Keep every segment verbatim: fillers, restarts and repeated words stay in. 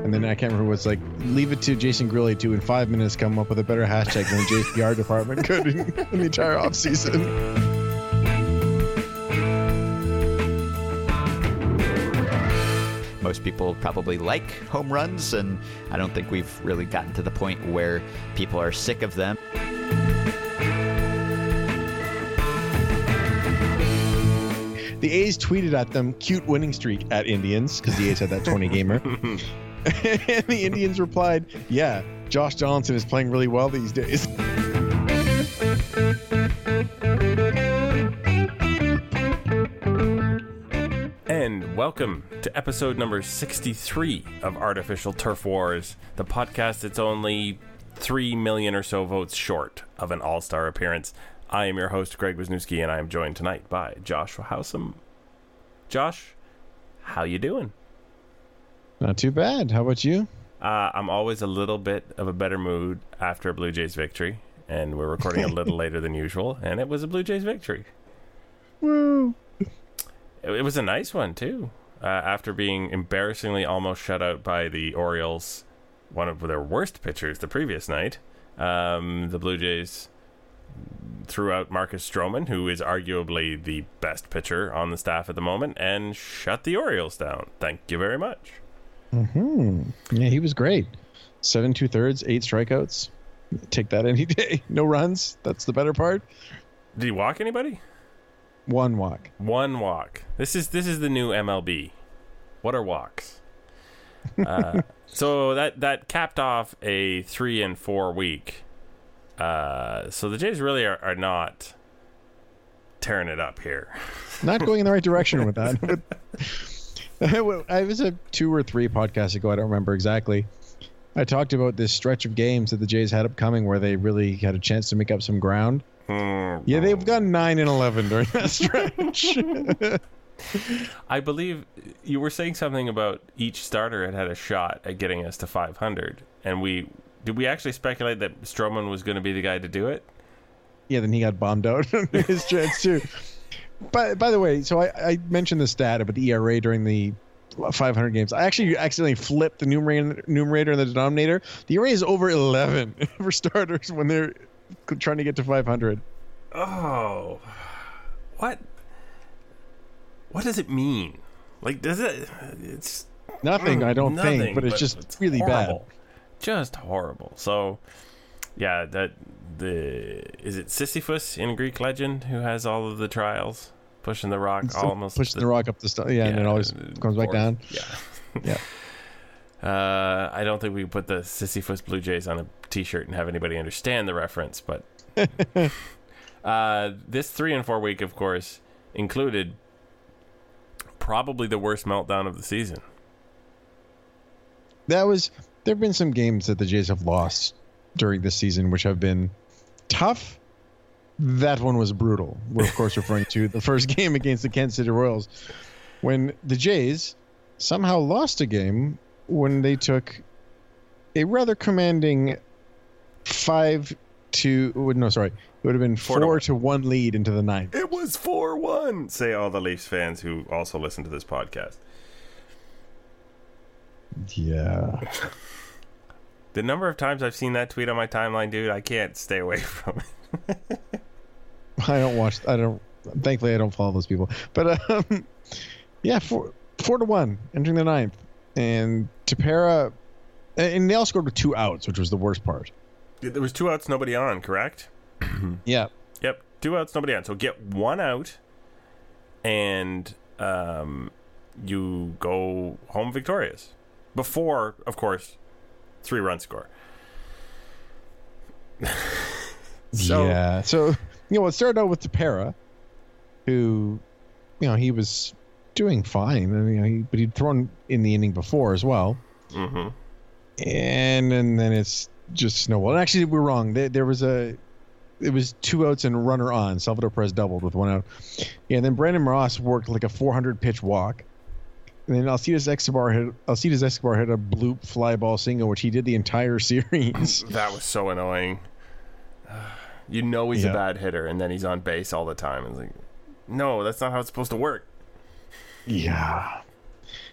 And then I can't remember what's like, leave it to Jason Grilli to in five minutes come up with a better hashtag than the J P R department could in, in the entire offseason. Most people probably like home runs, and I don't think we've really gotten to the point where people are sick of them. The A's tweeted at them, cute winning streak at Indians, because the A's had that twenty gamer. And the Indians replied, yeah, Josh Johnson is playing really well these days. And welcome to episode number sixty-three of Artificial Turf Wars, the podcast that's only three million or so votes short of an all-star appearance. I am your host, Greg Wisniewski, and I am joined tonight by Joshua Howsam. Josh, how you doing? Not too bad. How about you? Uh, I'm always a little bit of a better mood after a Blue Jays victory, and we're recording a little later than usual, and it was a Blue Jays victory. Woo! It, it was a nice one, too. Uh, after being embarrassingly almost shut out by the Orioles, one of their worst pitchers the previous night, um, the Blue Jays threw out Marcus Stroman, who is arguably the best pitcher on the staff at the moment, and shut the Orioles down. Thank you very much. Mm-hmm. Yeah, he was great. Seven two thirds, eight strikeouts. Take that any day. No runs. That's the better part. Did he walk anybody? One walk. One walk. This is this is the new M L B. What are walks? Uh, so that that capped off a three and four week. Uh, so the Jays really are, are not tearing it up here. Not going in the right direction with that. But I was a two or three podcasts ago. I don't remember exactly. I talked about this stretch of games that the Jays had upcoming where they really had a chance to make up some ground. Mm, yeah, they've gone nine and eleven during that stretch. I believe you were saying something about each starter had had a shot at getting us to five hundred, and we. Did we actually speculate that Stroman was going to be the guy to do it? Yeah, then he got bombed out on his chance too. But by the way, so I, I mentioned the stat about the E R A during the five hundred games. I actually accidentally flipped the numerator, numerator and the denominator. The E R A is over eleven for starters when they're trying to get to five hundred. Oh, what? What does it mean? Like, does it? It's nothing. I don't nothing, think, but it's but just it's really horrible. bad. Just horrible. So, yeah, that the is it Sisyphus in Greek legend who has all of the trials, pushing the rock It's almost pushing the, the rock up the st- yeah, yeah, and it always comes back fourth. down. Yeah, yeah. Uh, I don't think we put the Sisyphus Blue Jays on a T-shirt and have anybody understand the reference, but uh, this three and four week, of course, included probably the worst meltdown of the season. That was. There have been some games that the Jays have lost during this season, which have been tough. That one was brutal. We're, of course, referring to the first game against the Kansas City Royals, when the Jays somehow lost a game when they took a rather commanding five to no, sorry, it would have been four, four to, to one lead into the ninth. It was four one. Say all the Leafs fans who also listen to this podcast. Yeah. The number of times I've seen that tweet on my timeline, dude, I can't stay away from it. I don't watch. I don't. Thankfully, I don't follow those people. But um, yeah, four four to one entering the ninth, and Tepera, and they all scored with two outs, which was the worst part. There was two outs, nobody on, correct? Yeah. Yep, two outs, nobody on. So get one out, and um, you go home victorious. Before, of course, three-run score. so, yeah. So, you know, it started out with Tepera, who, you know, he was doing fine. I mean, you know, he, but he'd thrown in the inning before as well. Mm-hmm. And, and then it's just snowballed. And actually, we're wrong. There, there was a... It was two outs and a runner on. Salvador Perez doubled with one out. Yeah, and then Brandon Moss worked like a four hundred pitch walk. And then Alcides Escobar had Alcides Escobar had a bloop fly ball single, which he did the entire series. That was so annoying. You know he's yeah. a bad hitter, and then he's on base all the time. It's like, no, that's not how it's supposed to work. Yeah.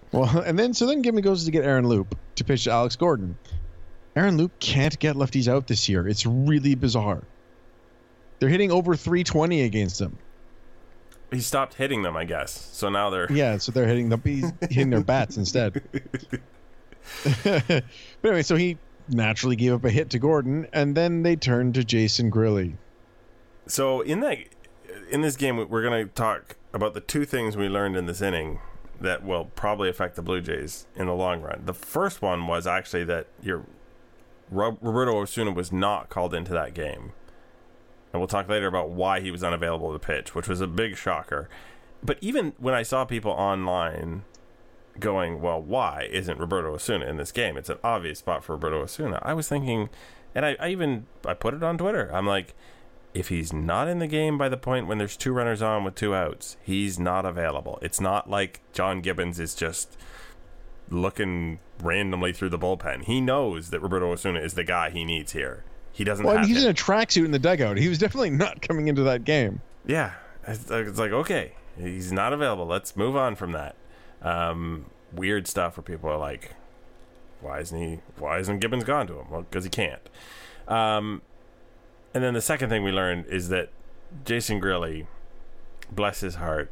Well, and then so then Gibson goes to get Aaron Loup to pitch to Alex Gordon. Aaron Loup can't get lefties out this year. It's really bizarre. They're hitting over three twenty against him. He stopped hitting them, I guess. So now they're yeah. So they're hitting the he's hitting their bats instead. But anyway, so he naturally gave up a hit to Gordon, and then they turned to Jason Grilli. So in that in this game, we're going to talk about the two things we learned in this inning that will probably affect the Blue Jays in the long run. The first one was actually that your Roberto Osuna was not called into that game. And we'll talk later about why he was unavailable to pitch, which was a big shocker. But even when I saw people online going, well, why isn't Roberto Osuna in this game? It's an obvious spot for Roberto Osuna. I was thinking, and I, I even I put it on Twitter. I'm like, if he's not in the game by the point when there's two runners on with two outs, he's not available. It's not like John Gibbons is just looking randomly through the bullpen. He knows that Roberto Osuna is the guy he needs here. He doesn't well, have he's him. in a tracksuit in the dugout. He was definitely not coming into that game. Yeah. It's like, okay, he's not available. Let's move on from that. Um, weird stuff where people are like, why isn't he, why isn't Gibbons gone to him? Well, because he can't. Um, and then the second thing we learned is that Jason Grilli, bless his heart,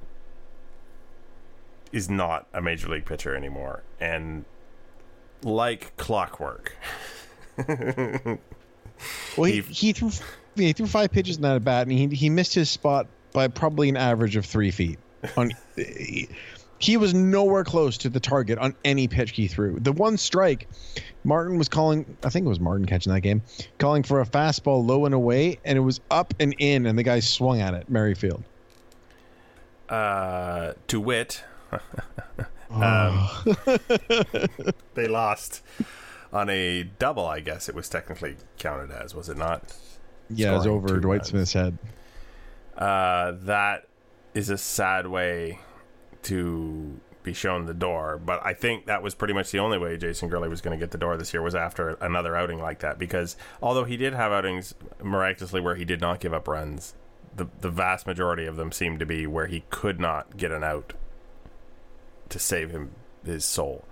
is not a major league pitcher anymore. And like clockwork. Well, he, he threw he threw five pitches in that at bat, and he he missed his spot by probably an average of three feet. On he, he was nowhere close to the target on any pitch he threw. The one strike, Martin was calling. I think it was Martin catching that game, calling for a fastball low and away, and it was up and in, and the guy swung at it. Merrifield. Uh, to wit, um, Oh. they lost on a double. I guess it was technically counted as, was it not? Yeah, it's Scoring over two Dwight runs. Smith's head. Uh, that is a sad way to be shown the door, but I think that was pretty much the only way Jason Grilli was going to get the door this year, was after another outing like that, because although he did have outings miraculously where he did not give up runs, the the vast majority of them seemed to be where he could not get an out to save him his soul.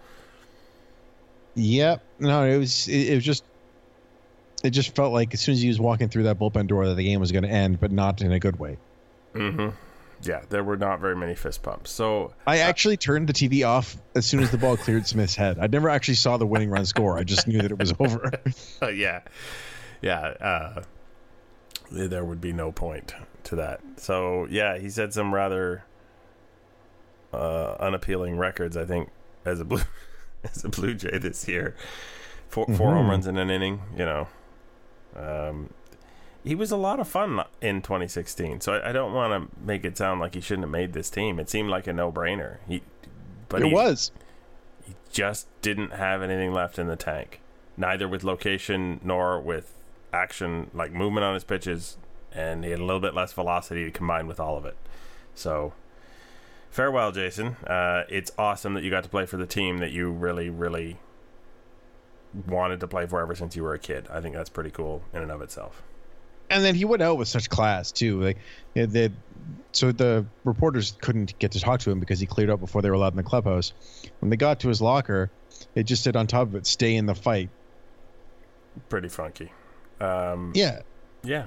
Yep. No, it was it, it was just it just felt like as soon as he was walking through that bullpen door that the game was going to end, but not in a good way. Mm-hmm. Yeah, there were not very many fist pumps. So I actually turned the T V off as soon as the ball cleared Smith's head. I never actually saw the winning run score. I just knew that it was over. uh, yeah, yeah. Uh, there would be no point to that. So yeah, he said some rather uh, unappealing records, I think, as a blue as a Blue Jay this year. Four, four Mm-hmm. home runs in an inning. You know, um, he was a lot of fun in twenty sixteen. So I, I don't want to make it sound like he shouldn't have made this team. It seemed like a no-brainer. He, but it he, was. He just didn't have anything left in the tank, neither with location nor with action, like movement on his pitches, and he had a little bit less velocity to combine with all of it. So farewell, Jason. Uh, it's awesome that you got to play for the team that you really, really wanted to play for ever since you were a kid. I think that's pretty cool in and of itself. And then he went out with such class too. Like they, they, so the reporters couldn't get to talk to him because he cleared out before they were allowed in the clubhouse. When they got to his locker, it just said on top of it, "Stay in the fight." Pretty funky. Um, Yeah. yeah.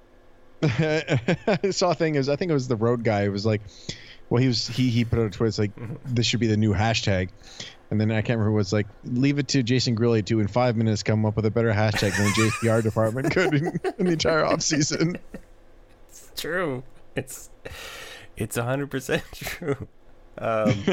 I saw a thing is I think it was the road guy. It was like, well, he was he he put out a tweet. It's like, this should be the new hashtag. And then I can't remember who was like, leave it to Jason Grilli to in five minutes come up with a better hashtag than the J P R department could in, in the entire offseason. It's true. It's it's a hundred percent true. Um,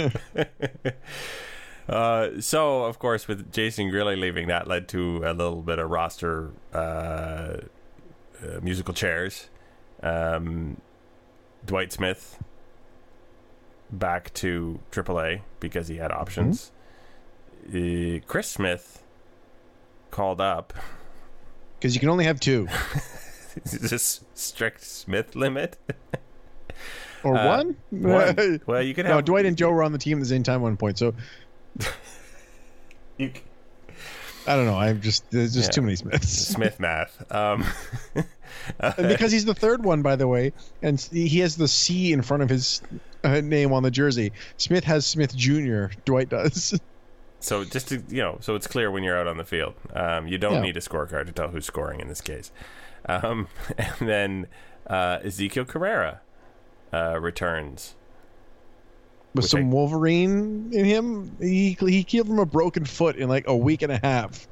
uh, so of course, with Jason Grilli leaving, that led to a little bit of roster uh, uh, musical chairs. Um, Dwight Smith back to triple A because he had options. Mm-hmm. Uh, Chris Smith called up because you can only have two. Is this strict Smith limit? Or uh, one? one? Well, you can have. No, Dwight and Joe were on the team at the same time at one point. So you can... I don't know. I'm just there's just yeah. too many Smiths. Smith math. Um, and because he's the third one, by the way, and he has the C in front of his uh, name on the jersey. Smith has Smith Junior Dwight does. So just to, you know, so it's clear when you're out on the field. Um, you don't Yeah. need a scorecard to tell who's scoring in this case. Um, and then uh, Ezekiel Carrera uh, returns. With Which some I- Wolverine in him, he he healed from a broken foot in like a week and a half.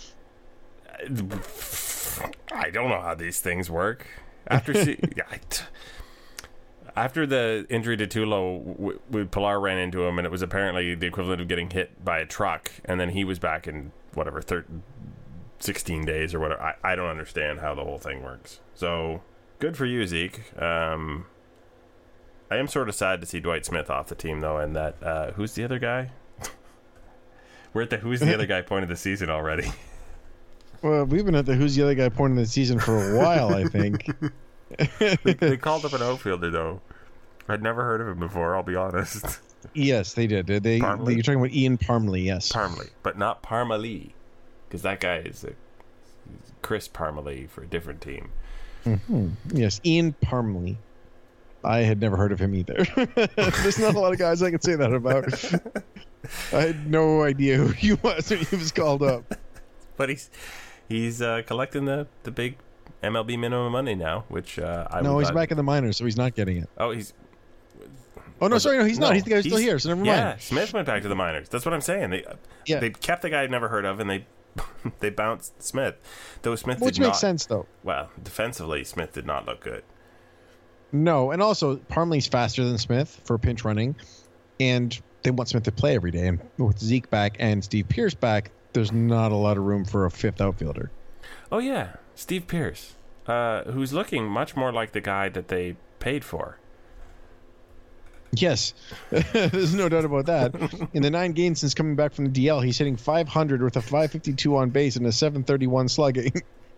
I don't know how these things work. After see, yeah, I t- after the injury to Tulo, w- w- Pilar ran into him, and it was apparently the equivalent of getting hit by a truck. And then he was back in whatever thir- sixteen days or whatever. I, I don't understand how the whole thing works. So good for you, Zeke. Um, I am sort of sad to see Dwight Smith off the team, though, and that uh, who's the other guy? We're at the who's the other guy point of the season already. Well, we've been at the who's the other guy point of the season for a while, I think. they, they called up an outfielder, though. I'd never heard of him before, I'll be honest. Yes, they did. They, they Parmley? you're talking about Ian Parmley, yes. Parmley, but not Parmalee, because that guy is a Chris Parmalee for a different team. Hmm. Yes, Ian Parmley. I had never heard of him either. There's not a lot of guys I can say that about. I had no idea who he was when he was called up. But he's he's uh, collecting the, the big M L B minimum money now, which uh, I No, would he's not- back in the minors, so he's not getting it. Oh, he's Oh, no, Was sorry, it- no, he's not. no, He's the guy who's still he's- here, so never yeah, mind. Smith went back to the minors. That's what I'm saying. They Yeah. they kept the guy I'd never heard of, and they they bounced Smith. Though Smith Which did makes not, sense, though. Well, defensively, Smith did not look good. No, and also, Parmley's faster than Smith for pinch running, and they want Smith to play every day. And with Zeke back and Steve Pierce back, there's not a lot of room for a fifth outfielder. Oh yeah, Steve Pierce, uh, who's looking much more like the guy that they paid for. Yes, there's no doubt about that. In the nine games since coming back from the D L, he's hitting five hundred with a five fifty-two on base and a seven thirty-one slugging.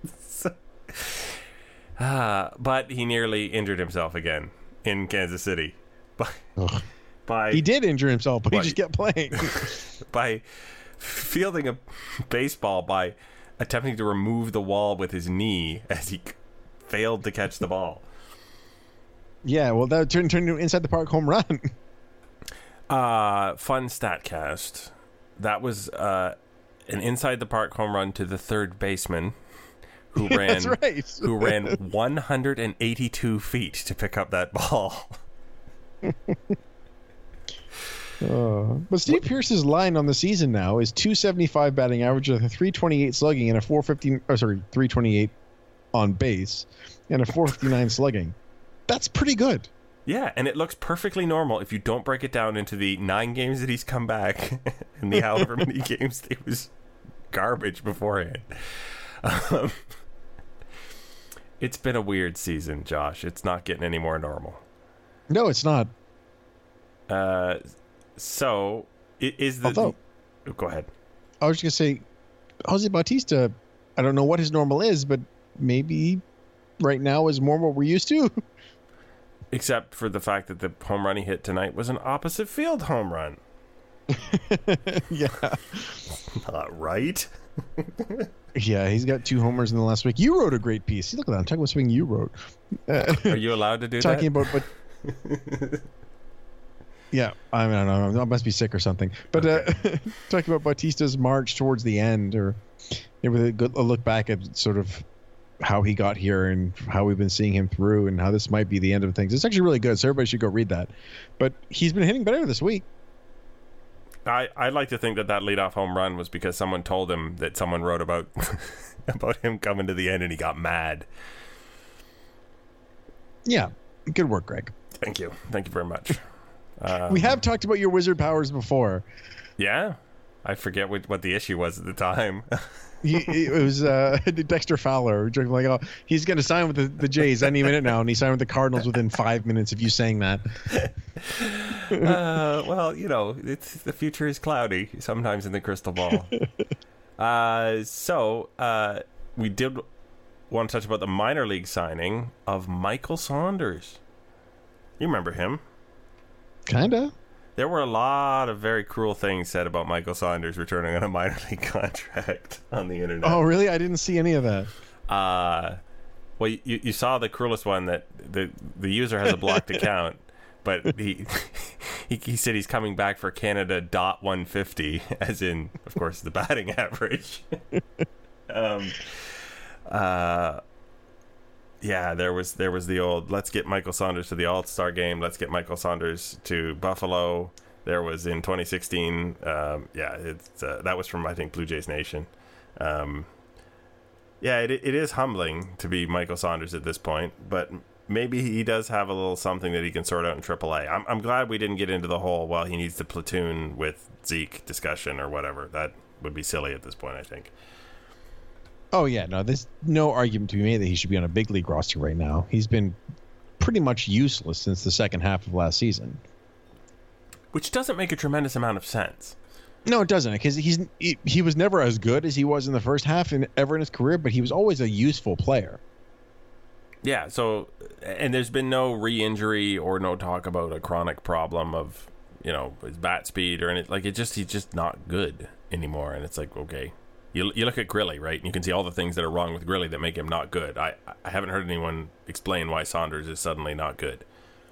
Ah, but he nearly injured himself again in Kansas City. By, Ugh. by He did injure himself, but What? he just kept playing. by fielding a baseball by attempting to remove the wall with his knee as he c- failed to catch the ball. Yeah, well, that turned turned into inside the park home run. Uh, fun StatCast. That was uh, an inside the park home run to the third baseman who ran That's right. who ran one hundred eighty-two feet to pick up that ball. Uh, but Steve Pierce's line on the season now is two seventy-five batting average with a three twenty-eight slugging and a four fifteen. Oh, sorry, three twenty-eight on base and a four fifty-nine slugging. That's pretty good. Yeah, and it looks perfectly normal if you don't break it down into the nine games that he's come back and the however many games he was garbage beforehand. Um, it's been a weird season, Josh. It's not getting any more normal. No, it's not. Uh, so i- is the Although- oh, go ahead. I was just gonna say, Jose Bautista. I don't know what his normal is, but maybe right now is more what we're used to. Except for the fact that the home run he hit tonight was an opposite field home run. Yeah, Not right. yeah. He's got two homers in the last week. You wrote a great piece. Look at that. I'm talking about something you wrote. Uh, Are you allowed to do talking that? about, but yeah, I mean, I don't know. I must be sick or something. But uh, talking about Bautista's march towards the end, or you know, with a, good, a look back at sort of how he got here and how we've been seeing him through, and how this might be the end of things. It's actually really good, so everybody should go read that. But he's been hitting better this week. I, I'd like to think that that leadoff home run was because someone told him that someone wrote about about him coming to the end and he got mad. Yeah, good work, Greg. Thank you. Thank you very much. Um, We have talked about your wizard powers before. Yeah. I forget what, what the issue was at the time. He, it was uh, Dexter Fowler joking like, "Oh, he's going to sign with the, the Jays any minute now," and he signed with the Cardinals within five minutes of you saying that. uh, well, you know, it's, the future is cloudy sometimes in the crystal ball. uh, so uh, we did want to touch about the minor league signing of Michael Saunders. You remember him? Kinda. There were a lot of very cruel things said about Michael Saunders returning on a minor league contract on the internet. Oh, really? I didn't see any of that. Uh, well, you, you saw the cruelest one, that the the user has a blocked account, but he, he he said he's coming back for Canada dot one fifty, as in, of course, the batting average. um, uh, yeah, there was there was the old let's get Michael Saunders to the All-Star game, let's get Michael Saunders to Buffalo. There was in twenty sixteen. Um, yeah, it's uh, that was from I think Blue Jays Nation. Um, yeah, it it is humbling to be Michael Saunders at this point, but maybe he does have a little something that he can sort out in triple A. I'm I'm glad we didn't get into the whole well he needs to platoon with Zeke discussion or whatever. That would be silly at this point, I think. Oh yeah, no, there's no argument to be made that he should be on a big league roster right now. He's been pretty much useless since the second half of last season. Which doesn't make a tremendous amount of sense. No, it doesn't, because he's he, he was never as good as he was in the first half in ever in his career, but he was always a useful player. Yeah, so, and there's been no re-injury or no talk about a chronic problem of, you know, his bat speed or anything. Like, it just, he's just not good anymore. And it's like, okay, you you look at Grilly, right? And you can see all the things that are wrong with Grilly that make him not good. I, I haven't heard anyone explain why Saunders is suddenly not good.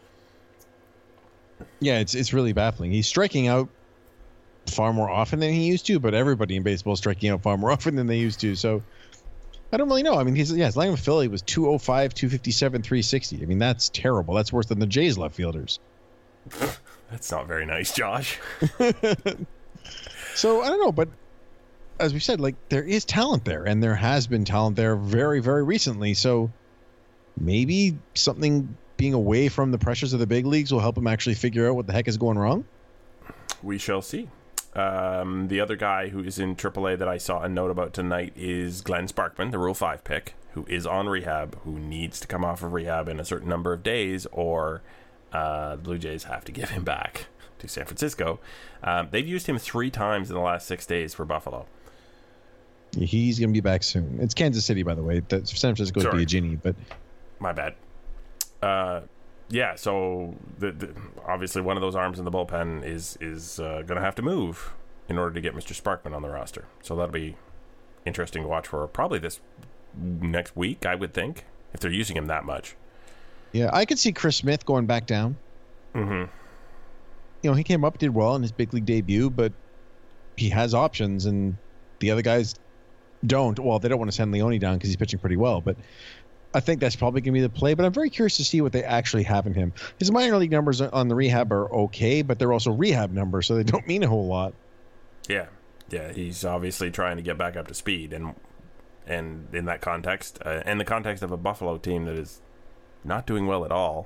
Yeah, it's it's really baffling. He's striking out far more often than he used to, but everybody in baseball is striking out far more often than they used to. So I don't really know. I mean, he's yeah, his line with Philly was two oh five, two fifty-seven, three sixty. I mean, that's terrible. That's worse than the Jays left fielders. That's not very nice, Josh. So I don't know, but as we said, like there is talent there, and there has been talent there very, very recently. So maybe something being away from the pressures of the big leagues will help him actually figure out what the heck is going wrong. We shall see. Um, the other guy who is in triple A that I saw a note about tonight is Glenn Sparkman, the Rule five pick, who is on rehab, who needs to come off of rehab in a certain number of days, or uh, the Blue Jays have to give him back to San Francisco. Um, they've used him three times in the last six days for Buffalo. He's going to be back soon. It's Kansas City, by the way. That's San Francisco is Biagini, but my bad. Uh, yeah, so the, the, obviously one of those arms in the bullpen is is uh, going to have to move in order to get Mister Sparkman on the roster. So that'll be interesting to watch for probably this next week, I would think, if they're using him that much. Yeah, I could see Chris Smith going back down. Mm-hmm. You know, he came up, did well in his big league debut, but he has options, and the other guys don't. Well, they don't want to send Leone down because he's pitching pretty well, but I think that's probably going to be the play, but I'm very curious to see what they actually have in him. His minor league numbers on the rehab are okay, but they're also rehab numbers, so they don't mean a whole lot. Yeah, yeah, he's obviously trying to get back up to speed, and and in that context, uh, in the context of a Buffalo team that is not doing well at all,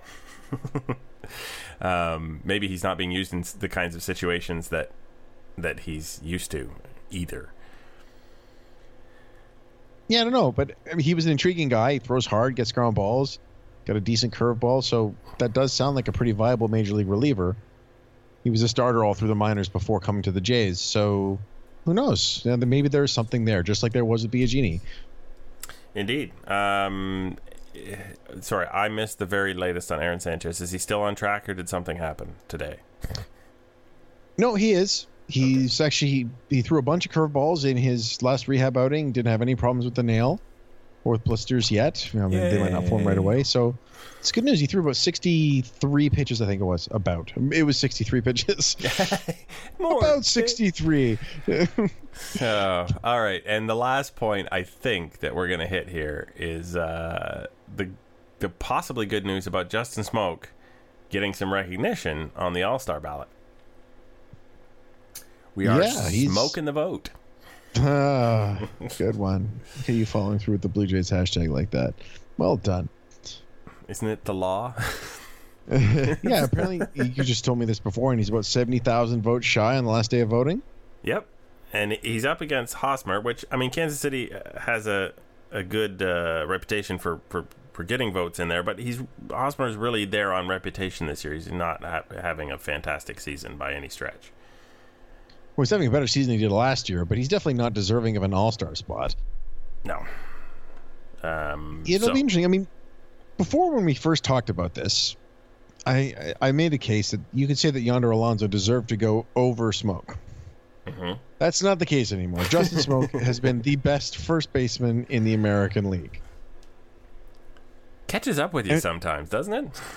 um, maybe he's not being used in the kinds of situations that that he's used to either. Yeah, I don't know, but I mean, he was an intriguing guy. He throws hard, gets ground balls, got a decent curveball, so that does sound like a pretty viable major league reliever. He was a starter all through the minors before coming to the Jays, so who knows? Yeah, maybe there's something there, just like there was with Biagini. Indeed. Um, sorry, I missed the very latest on Aaron Sanchez. Is he still on track, or did something happen today? No, he is. He's okay. actually he, he threw a bunch of curveballs in his last rehab outing. Didn't have any problems with the nail or with blisters yet. I mean, they might not form right away. So it's good news. He threw about sixty-three pitches. I think it was about. It was sixty-three pitches. More. About sixty-three. uh, all right, and the last point I think that we're gonna hit here is uh, the the possibly good news about Justin Smoak getting some recognition on the All-Star ballot. We are yeah, smoking the vote. Ah, good one. Okay, you following through with the Blue Jays hashtag like that. Well done. Isn't it the law? Yeah, apparently you just told me this before, and he's about seventy thousand votes shy on the last day of voting. Yep. And he's up against Hosmer, which, I mean, Kansas City has a, a good uh, reputation for, for, for getting votes in there, but he's Hosmer's really there on reputation this year. He's not ha- having a fantastic season by any stretch. Well, he's having a better season than he did last year, but he's definitely not deserving of an all-star spot. No. Um, It'll so. be interesting. I mean, before when we first talked about this, I I made a case that you could say that Yonder Alonso deserved to go over Smoak. Mm-hmm. That's not the case anymore. Justin Smoak has been the best first baseman in the American League. Catches up with you and, sometimes, doesn't it?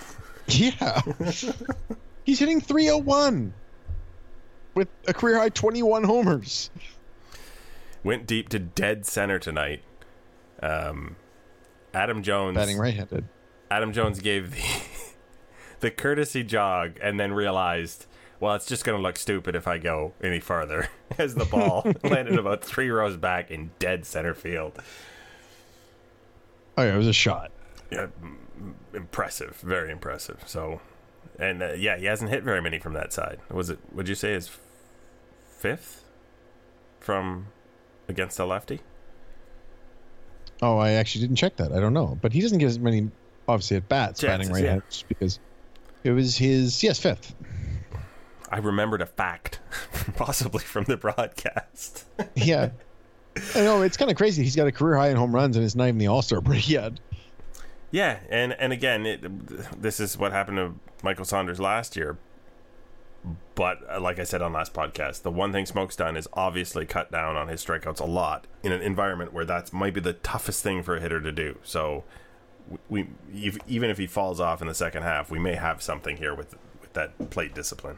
Yeah. He's hitting three oh one with a career high twenty-one homers. Went deep to dead center tonight. Um, Adam Jones batting right-handed. Adam Jones gave the the courtesy jog and then realized, well, it's just going to look stupid if I go any farther, as the ball landed about three rows back in dead center field. Oh yeah, it was a shot. Yeah, impressive, very impressive. So, and uh, yeah, he hasn't hit very many from that side. Was it? Would you say his fifth from against a lefty? Oh, I actually didn't check that. I don't know, but he doesn't get as many, obviously, at bats Chances, batting right-handed yeah. because it was his yes fifth. I remembered a fact, possibly from the broadcast. Yeah, I know it's kind of crazy. He's got a career high in home runs, and it's not even the All-Star break yet. Yeah, and and again, it, this is what happened to Michael Saunders last year. But uh, like I said on last podcast, the one thing Smoke's done is obviously cut down on his strikeouts a lot in an environment where that might be the toughest thing for a hitter to do. So we, we even if he falls off in the second half, we may have something here with with that plate discipline.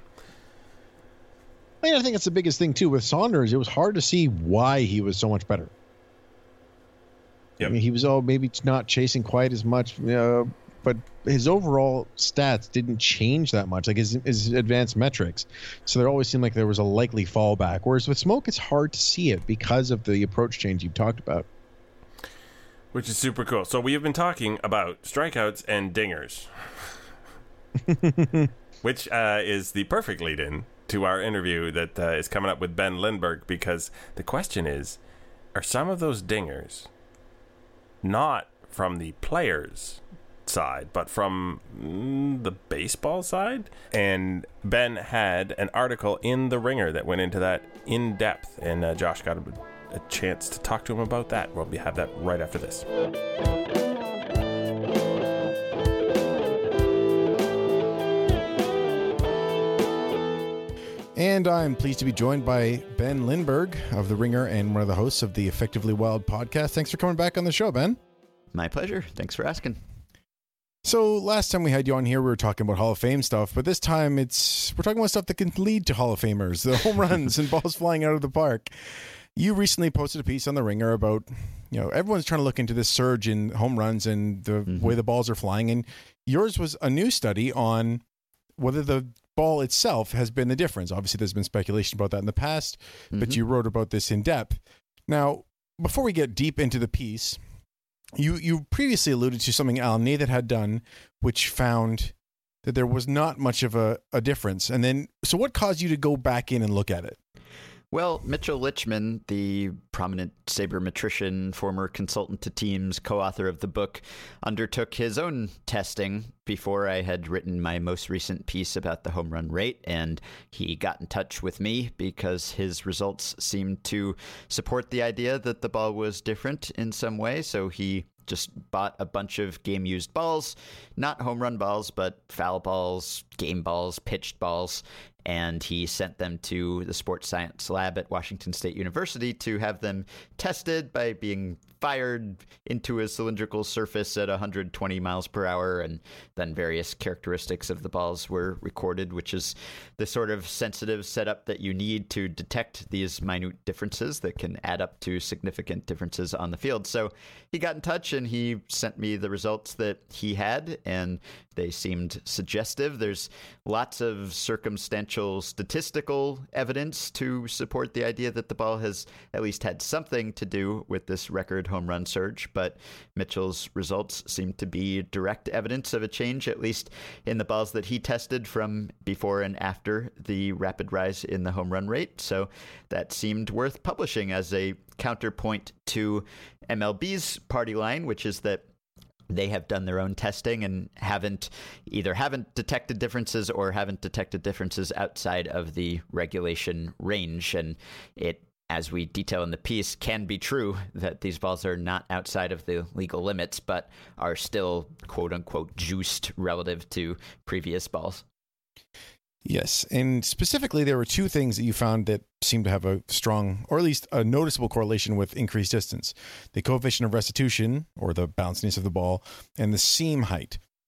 I mean, I think it's the biggest thing too with Saunders. It was hard to see why he was so much better. Yep. I mean, he was all maybe not chasing quite as much, uh, but his overall stats didn't change that much, like his, his advanced metrics. So there always seemed like there was a likely fallback. Whereas with Smoke, it's hard to see it because of the approach change you've talked about. Which is super cool. So we have been talking about strikeouts and dingers, which uh, is the perfect lead-in to our interview that uh, is coming up with Ben Lindbergh, because the question is, are some of those dingers not from the players' side, but from mm, the baseball side? And Ben had an article in The Ringer that went into that in depth, and uh, Josh got a, a chance to talk to him about that. We'll have that right after this. And I'm pleased to be joined by Ben Lindbergh of The Ringer and one of the hosts of the Effectively Wild podcast. Thanks for coming back on the show, Ben. My pleasure. Thanks for asking. So last time we had you on here, we were talking about Hall of Fame stuff, but this time it's we're talking about stuff that can lead to Hall of Famers, the home runs and balls flying out of the park. You recently posted a piece on The Ringer about, you know, everyone's trying to look into this surge in home runs and the mm-hmm. way the balls are flying, and yours was a new study on whether the ball itself has been the difference. Obviously, there's been speculation about that in the past, mm-hmm. but you wrote about this in depth. Now, before we get deep into the piece, you you previously alluded to something Al Nathan had done, which found that there was not much of a, a difference. And then, so what caused you to go back in and look at it? Well, Mitchell Lichman, the prominent sabermetrician, former consultant to teams, co-author of the book, undertook his own testing before I had written my most recent piece about the home run rate, and he got in touch with me because his results seemed to support the idea that the ball was different in some way. So he just bought a bunch of game-used balls, not home run balls, but foul balls, game balls, pitched balls, and he sent them to the sports science lab at Washington State University to have them tested by being fired into a cylindrical surface at one hundred twenty miles per hour, and then various characteristics of the balls were recorded, which is the sort of sensitive setup that you need to detect these minute differences that can add up to significant differences on the field. So he got in touch and he sent me the results that he had, and they seemed suggestive. There's lots of circumstantial statistical evidence to support the idea that the ball has at least had something to do with this record home run surge, but Mitchell's results seem to be direct evidence of a change, at least in the balls that he tested from before and after the rapid rise in the home run rate. So that seemed worth publishing as a counterpoint to M L B's party line, which is that they have done their own testing and haven't either haven't detected differences or haven't detected differences outside of the regulation range. And it, as we detail in the piece, can be true that these balls are not outside of the legal limits, but are still quote unquote juiced relative to previous balls. Yes, and specifically, there were two things that you found that seemed to have a strong, or at least a noticeable correlation with increased distance. The coefficient of restitution, or the bounciness of the ball, and the seam height.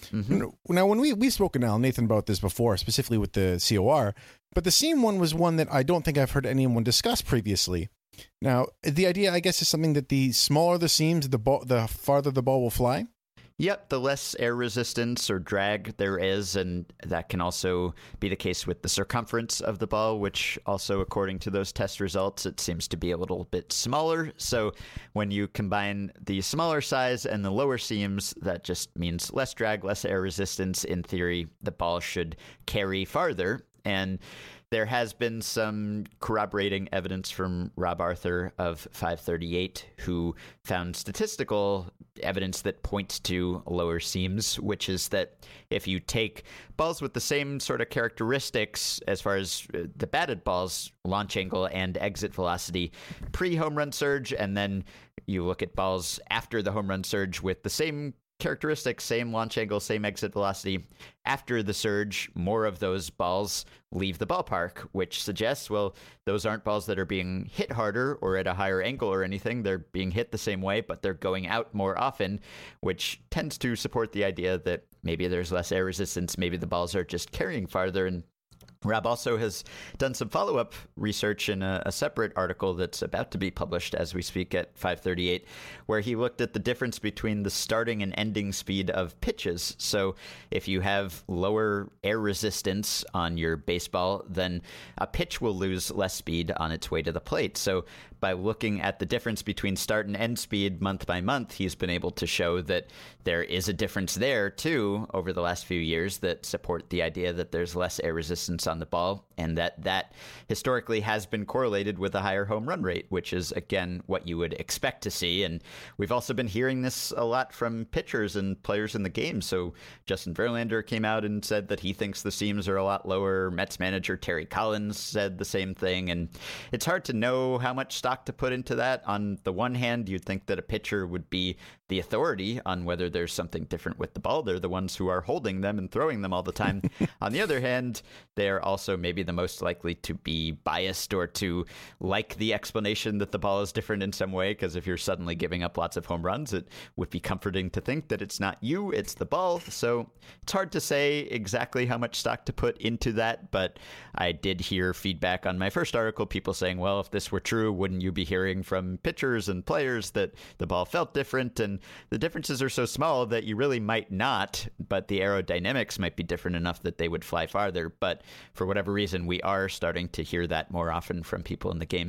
Mm-hmm. Now, when we, we've spoken now, Nathan, about this before, specifically with the C O R, but the seam one was one that I don't think I've heard anyone discuss previously. Now, the idea, I guess, is something that the smaller the seams, the ball, the farther the ball will fly. Yep, the less air resistance or drag there is, and that can also be the case with the circumference of the ball, which also, according to those test results, it seems to be a little bit smaller. So when you combine the smaller size and the lower seams, that just means less drag, less air resistance. In theory, the ball should carry farther. And there has been some corroborating evidence from Rob Arthur of five thirty-eight, who found statistical evidence that points to lower seams, which is that if you take balls with the same sort of characteristics as far as the batted balls, launch angle and exit velocity, pre-home run surge, and then you look at balls after the home run surge with the same characteristics, same launch angle, same exit velocity. After the surge, more of those balls leave the ballpark, which suggests, well, those aren't balls that are being hit harder or at a higher angle or anything. They're being hit the same way, but they're going out more often, which tends to support the idea that maybe there's less air resistance, maybe the balls are just carrying farther. And Rob also has done some follow-up research in a, a separate article that's about to be published as we speak at five thirty-eight, where he looked at the difference between the starting and ending speed of pitches. So if you have lower air resistance on your baseball, then a pitch will lose less speed on its way to the plate. So by looking at the difference between start and end speed month by month, he's been able to show that there is a difference there, too, over the last few years that support the idea that there's less air resistance on the ball, and that that historically has been correlated with a higher home run rate, which is, again, what you would expect to see. And we've also been hearing this a lot from pitchers and players in the game. So Justin Verlander came out and said that he thinks the seams are a lot lower. Mets manager Terry Collins said the same thing. And it's hard to know how much stock to put into that. On the one hand, you'd think that a pitcher would be the authority on whether there's something different with the ball. They're the ones who are holding them and throwing them all the time. On the other hand, they're also maybe the most likely to be biased or to like the explanation that the ball is different in some way, because if you're suddenly giving up lots of home runs, it would be comforting to think that it's not you, it's the ball. So it's hard to say exactly how much stock to put into that, but I did hear feedback on my first article, people saying, well, if this were true, wouldn't you be hearing from pitchers and players that the ball felt different? And the differences are so small that you really might not, but the aerodynamics might be different enough that they would fly farther. But for whatever reason, we are starting to hear that more often from people in the game.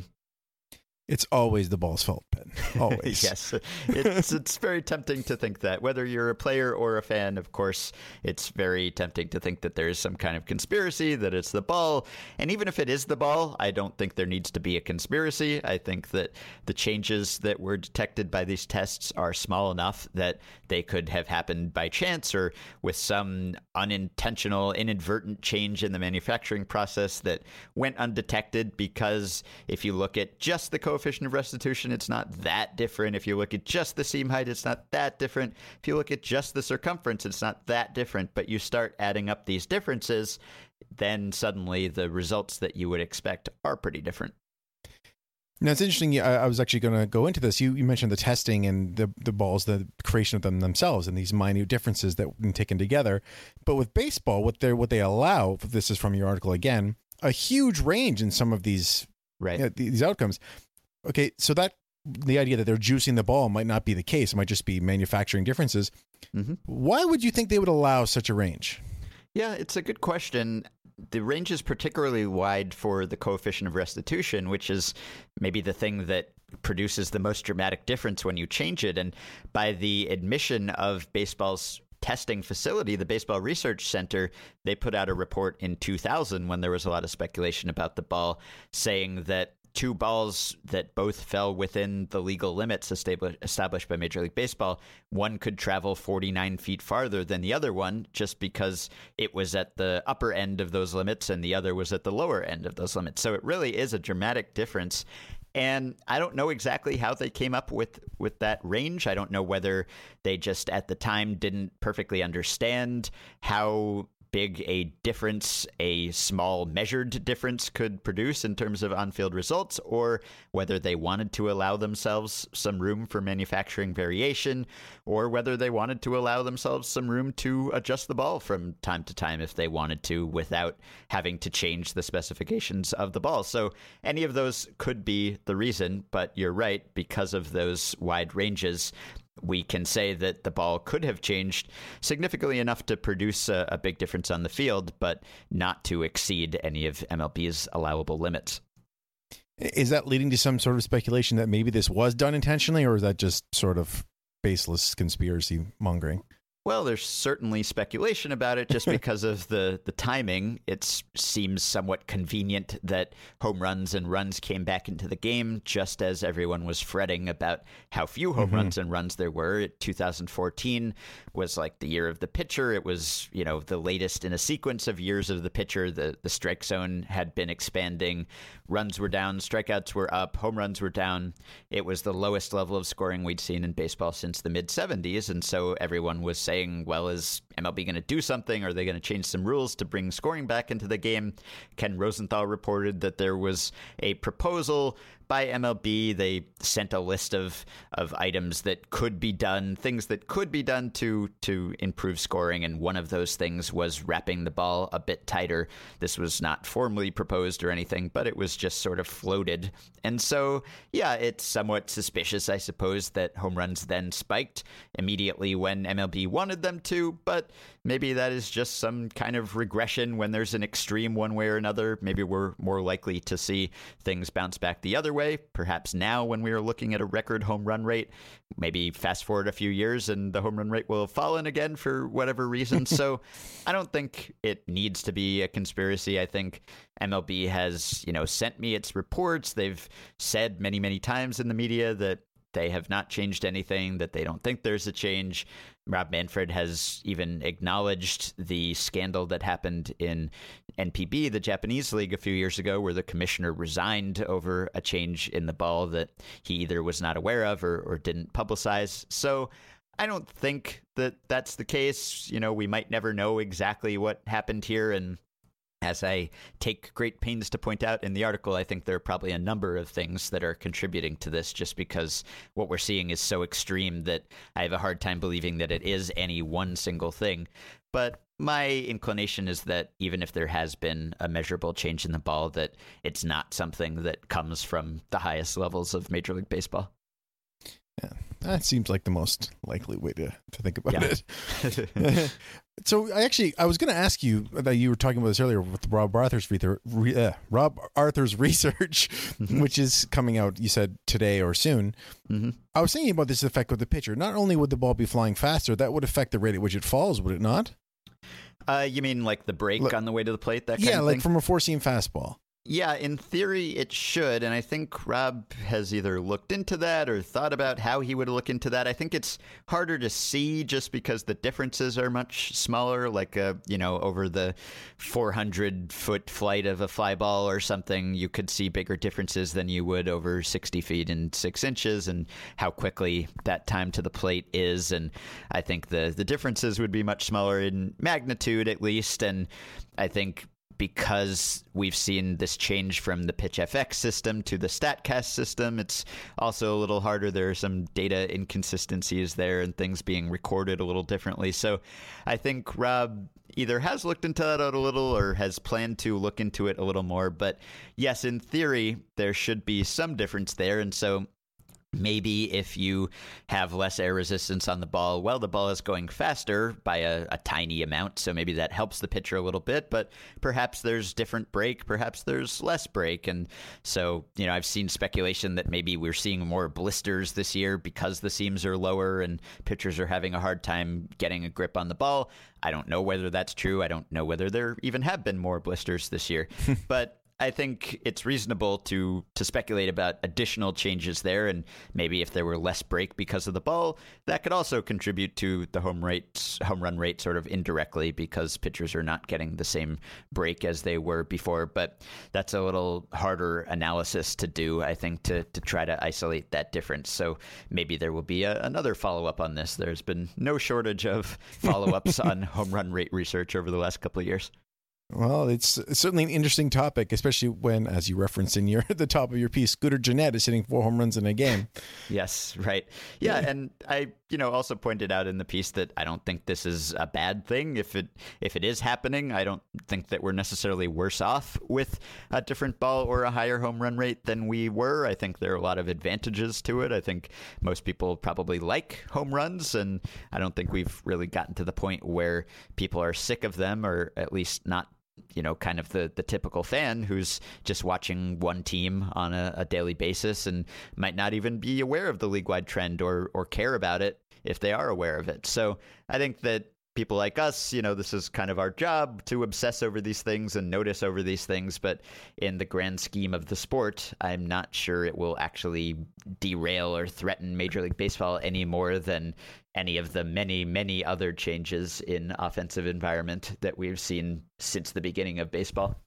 It's always the ball's fault, Ben. Always. Yes. It's it's very tempting to think that. Whether you're a player or a fan, of course, it's very tempting to think that there's some kind of conspiracy, that it's the ball. And even if it is the ball, I don't think there needs to be a conspiracy. I think that the changes that were detected by these tests are small enough that they could have happened by chance or with some unintentional, inadvertent change in the manufacturing process that went undetected, because if you look at just the coefficient of restitution, it's not that different. If you look at just the seam height, it's not that different. If you look at just the circumference, it's not that different. But you start adding up these differences, then suddenly the results that you would expect are pretty different. Now, it's interesting. I, I was actually going to go into this. You, you mentioned the testing and the, the balls, the creation of them themselves, and these minute differences that when taken together. But with baseball, what they what they allow, this is from your article again, a huge range in some of these right. uh, these outcomes. Okay, so that the idea that they're juicing the ball might not be the case. It might just be manufacturing differences. Mm-hmm. Why would you think they would allow such a range? Yeah, it's a good question. The range is particularly wide for the coefficient of restitution, which is maybe the thing that produces the most dramatic difference when you change it. And by the admission of baseball's testing facility, the Baseball Research Center, they put out a report in two thousand when there was a lot of speculation about the ball, saying that two balls that both fell within the legal limits established by Major League Baseball, one could travel forty-nine feet farther than the other one just because it was at the upper end of those limits and the other was at the lower end of those limits. So it really is a dramatic difference. And I don't know exactly how they came up with, with that range. I don't know whether they just at the time didn't perfectly understand how big a difference a small measured difference could produce in terms of on-field results, or whether they wanted to allow themselves some room for manufacturing variation, or whether they wanted to allow themselves some room to adjust the ball from time to time if they wanted to without having to change the specifications of the ball. So any of those could be the reason, but you're right, because of those wide ranges, we can say that the ball could have changed significantly enough to produce a, a big difference on the field, but not to exceed any of M L B's allowable limits. Is that leading to some sort of speculation that maybe this was done intentionally, or is that just sort of baseless conspiracy mongering? Well, there's certainly speculation about it just because of the, the timing. It seems somewhat convenient that home runs and runs came back into the game just as everyone was fretting about how few home mm-hmm. runs and runs there were. two thousand fourteen was like the year of the pitcher. It was, you know, the latest in a sequence of years of the pitcher. The, the strike zone had been expanding. Runs were down, strikeouts were up, home runs were down. It was the lowest level of scoring we'd seen in baseball since the mid-seventies, and so everyone was saying, well, is M L B going to do something? Are they going to change some rules to bring scoring back into the game? Ken Rosenthal reported that there was a proposal by M L B. They sent a list of of items that could be done, things that could be done to to improve scoring, and one of those things was wrapping the ball a bit tighter. This was not formally proposed or anything, but it was just sort of floated. And so, yeah, it's somewhat suspicious, I suppose, that home runs then spiked immediately when M L B wanted them to, but maybe that is just some kind of regression when there's an extreme one way or another. Maybe we're more likely to see things bounce back the other way. Perhaps now when we are looking at a record home run rate, maybe fast forward a few years and the home run rate will have fallen again for whatever reason. So I don't think it needs to be a conspiracy. I think M L B has, you know, sent me its reports. They've said many, many times in the media that they have not changed anything, that they don't think there's a change. Rob Manfred has even acknowledged the scandal that happened in N P B, the Japanese league, a few years ago, where the commissioner resigned over a change in the ball that he either was not aware of or, or didn't publicize. So I don't think that that's the case. You know, we might never know exactly what happened here, and as I take great pains to point out in the article, I think there are probably a number of things that are contributing to this, just because what we're seeing is so extreme that I have a hard time believing that it is any one single thing. But my inclination is that even if there has been a measurable change in the ball, that it's not something that comes from the highest levels of Major League Baseball. Yeah, that seems like the most likely way to, to think about yeah. it. So I actually, I was going to ask you that you were talking about this earlier with Rob Arthur's, re, uh, Rob Arthur's research, mm-hmm. which is coming out, you said today or soon. Mm-hmm. I was thinking about this effect with the pitcher. Not only would the ball be flying faster, that would affect the rate at which it falls, would it not? Uh, you mean like the break like, on the way to the plate? That kind yeah, of like thing? From a four-seam fastball. Yeah, in theory, it should. And I think Rob has either looked into that or thought about how he would look into that. I think it's harder to see just because the differences are much smaller, like, uh, you know, over the four hundred foot flight of a fly ball or something, you could see bigger differences than you would over sixty feet and six inches and how quickly that time to the plate is. And I think the, the differences would be much smaller in magnitude, at least. And I think because we've seen this change from the PitchFX system to the StatCast system, it's also a little harder. There are some data inconsistencies there and things being recorded a little differently. So I think Rob either has looked into that a little or has planned to look into it a little more. But yes, in theory, there should be some difference there. And so maybe if you have less air resistance on the ball, well, the ball is going faster by a, a tiny amount, so maybe that helps the pitcher a little bit, but perhaps there's different break, perhaps there's less break. And so, you know, I've seen speculation that maybe we're seeing more blisters this year because the seams are lower and pitchers are having a hard time getting a grip on the ball. I don't know whether that's true. I don't know whether there even have been more blisters this year. But I think it's reasonable to to speculate about additional changes there, and maybe if there were less break because of the ball, that could also contribute to the home rate, home run rate sort of indirectly because pitchers are not getting the same break as they were before. But that's a little harder analysis to do, I think, to, to try to isolate that difference. So maybe there will be a, another follow-up on this. There's been no shortage of follow-ups on home run rate research over the last couple of years. Well, it's certainly an interesting topic, especially when, as you referenced in your at the top of your piece, Scooter Gennett is hitting four home runs in a game. Yes, right. Yeah, Yeah. and I, you know, also pointed out in the piece that I don't think this is a bad thing. If it if it is happening, I don't think that we're necessarily worse off with a different ball or a higher home run rate than we were. I think there are a lot of advantages to it. I think most people probably like home runs, and I don't think we've really gotten to the point where people are sick of them, or at least not, you know, kind of the, the typical fan who's just watching one team on a, a daily basis and might not even be aware of the league-wide trend or or care about it if they are aware of it. So I think that people like us, you know, this is kind of our job to obsess over these things and notice over these things. But in the grand scheme of the sport, I'm not sure it will actually derail or threaten Major League Baseball any more than any of the many, many other changes in offensive environment that we've seen since the beginning of baseball.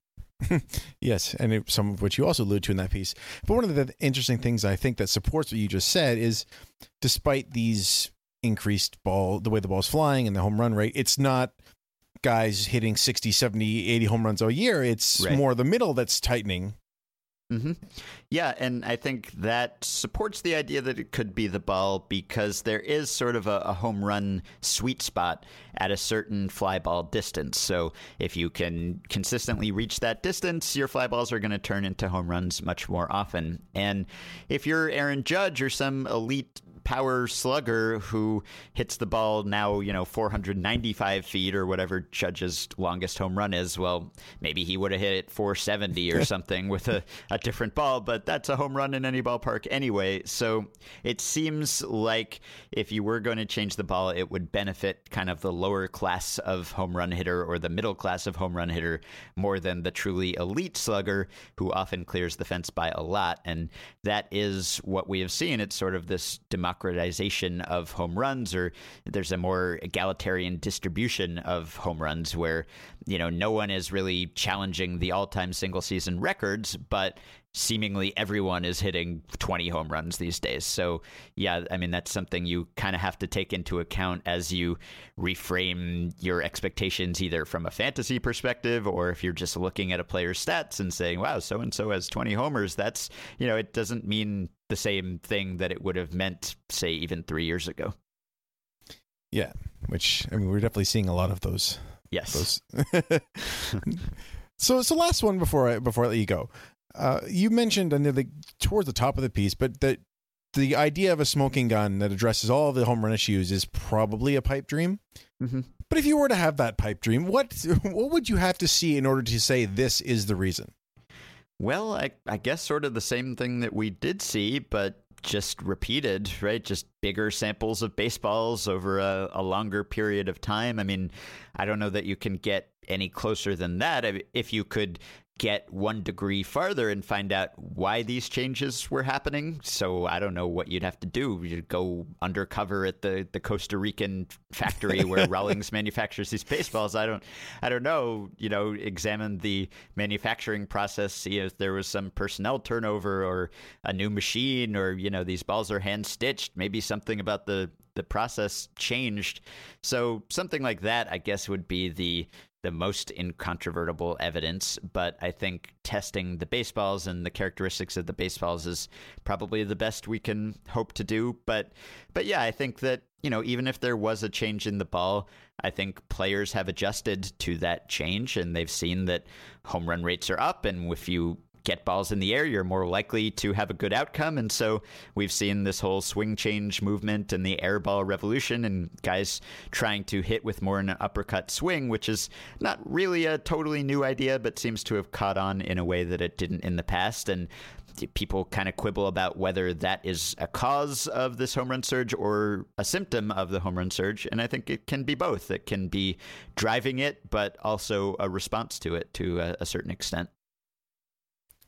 Yes, and it, some of which you also allude to in that piece. But one of the interesting things I think that supports what you just said is, despite these increased ball, the way the ball's flying and the home run rate, it's not guys hitting sixty, seventy, eighty home runs a year. It's Right. more the middle that's tightening. Mm-hmm. Yeah, and I think that supports the idea that it could be the ball because there is sort of a, a home run sweet spot at a certain fly ball distance. So if you can consistently reach that distance, your fly balls are going to turn into home runs much more often. And if you're Aaron Judge or some elite power slugger who hits the ball now, you know, four hundred ninety-five feet or whatever Judge's longest home run is, well, maybe he would have hit it four seventy or something with a, a different ball, but that's a home run in any ballpark anyway. So it seems like if you were going to change the ball, it would benefit kind of the lower class of home run hitter or the middle class of home run hitter more than the truly elite slugger who often clears the fence by a lot. And that is what we have seen. It's sort of this democratization of home runs, or there's a more egalitarian distribution of home runs where, you know, no one is really challenging the all-time single season records, but seemingly everyone is hitting twenty home runs these days. So yeah, I mean, that's something you kind of have to take into account as you reframe your expectations, either from a fantasy perspective, or if you're just looking at a player's stats and saying, wow, so-and-so has twenty homers. That's, you know, it doesn't mean the same thing that it would have meant, say, even three years ago. Yeah, which, I mean, we're definitely seeing a lot of those. Yes. Those. so, so last one before I before I let you go. Uh, you mentioned under the towards the top of the piece, but that the idea of a smoking gun that addresses all of the home run issues is probably a pipe dream. Mm-hmm. But if you were to have that pipe dream, what what would you have to see in order to say this is the reason? Well, I, I guess sort of the same thing that we did see, but just repeated, right? Just bigger samples of baseballs over a, a longer period of time. I mean, I don't know that you can get any closer than that. I mean, if you could get one degree farther and find out why these changes were happening. So I don't know what you'd have to do. You'd go undercover at the, the Costa Rican factory where Rawlings manufactures these baseballs. I don't, I don't know, you know, examine the manufacturing process, see if there was some personnel turnover or a new machine, or, you know, these balls are hand stitched. Maybe something about the, the process changed. So something like that, I guess, would be the the most incontrovertible evidence. But I think testing the baseballs and the characteristics of the baseballs is probably the best we can hope to do. But but yeah, I think that, you know, even if there was a change in the ball, I think players have adjusted to that change, and they've seen that home run rates are up, and if you get balls in the air, you're more likely to have a good outcome. And so we've seen this whole swing change movement and the air ball revolution, and guys trying to hit with more an uppercut swing, which is not really a totally new idea, but seems to have caught on in a way that it didn't in the past. And people kind of quibble about whether that is a cause of this home run surge or a symptom of the home run surge. And I think it can be both. It can be driving it, but also a response to it to a, a certain extent.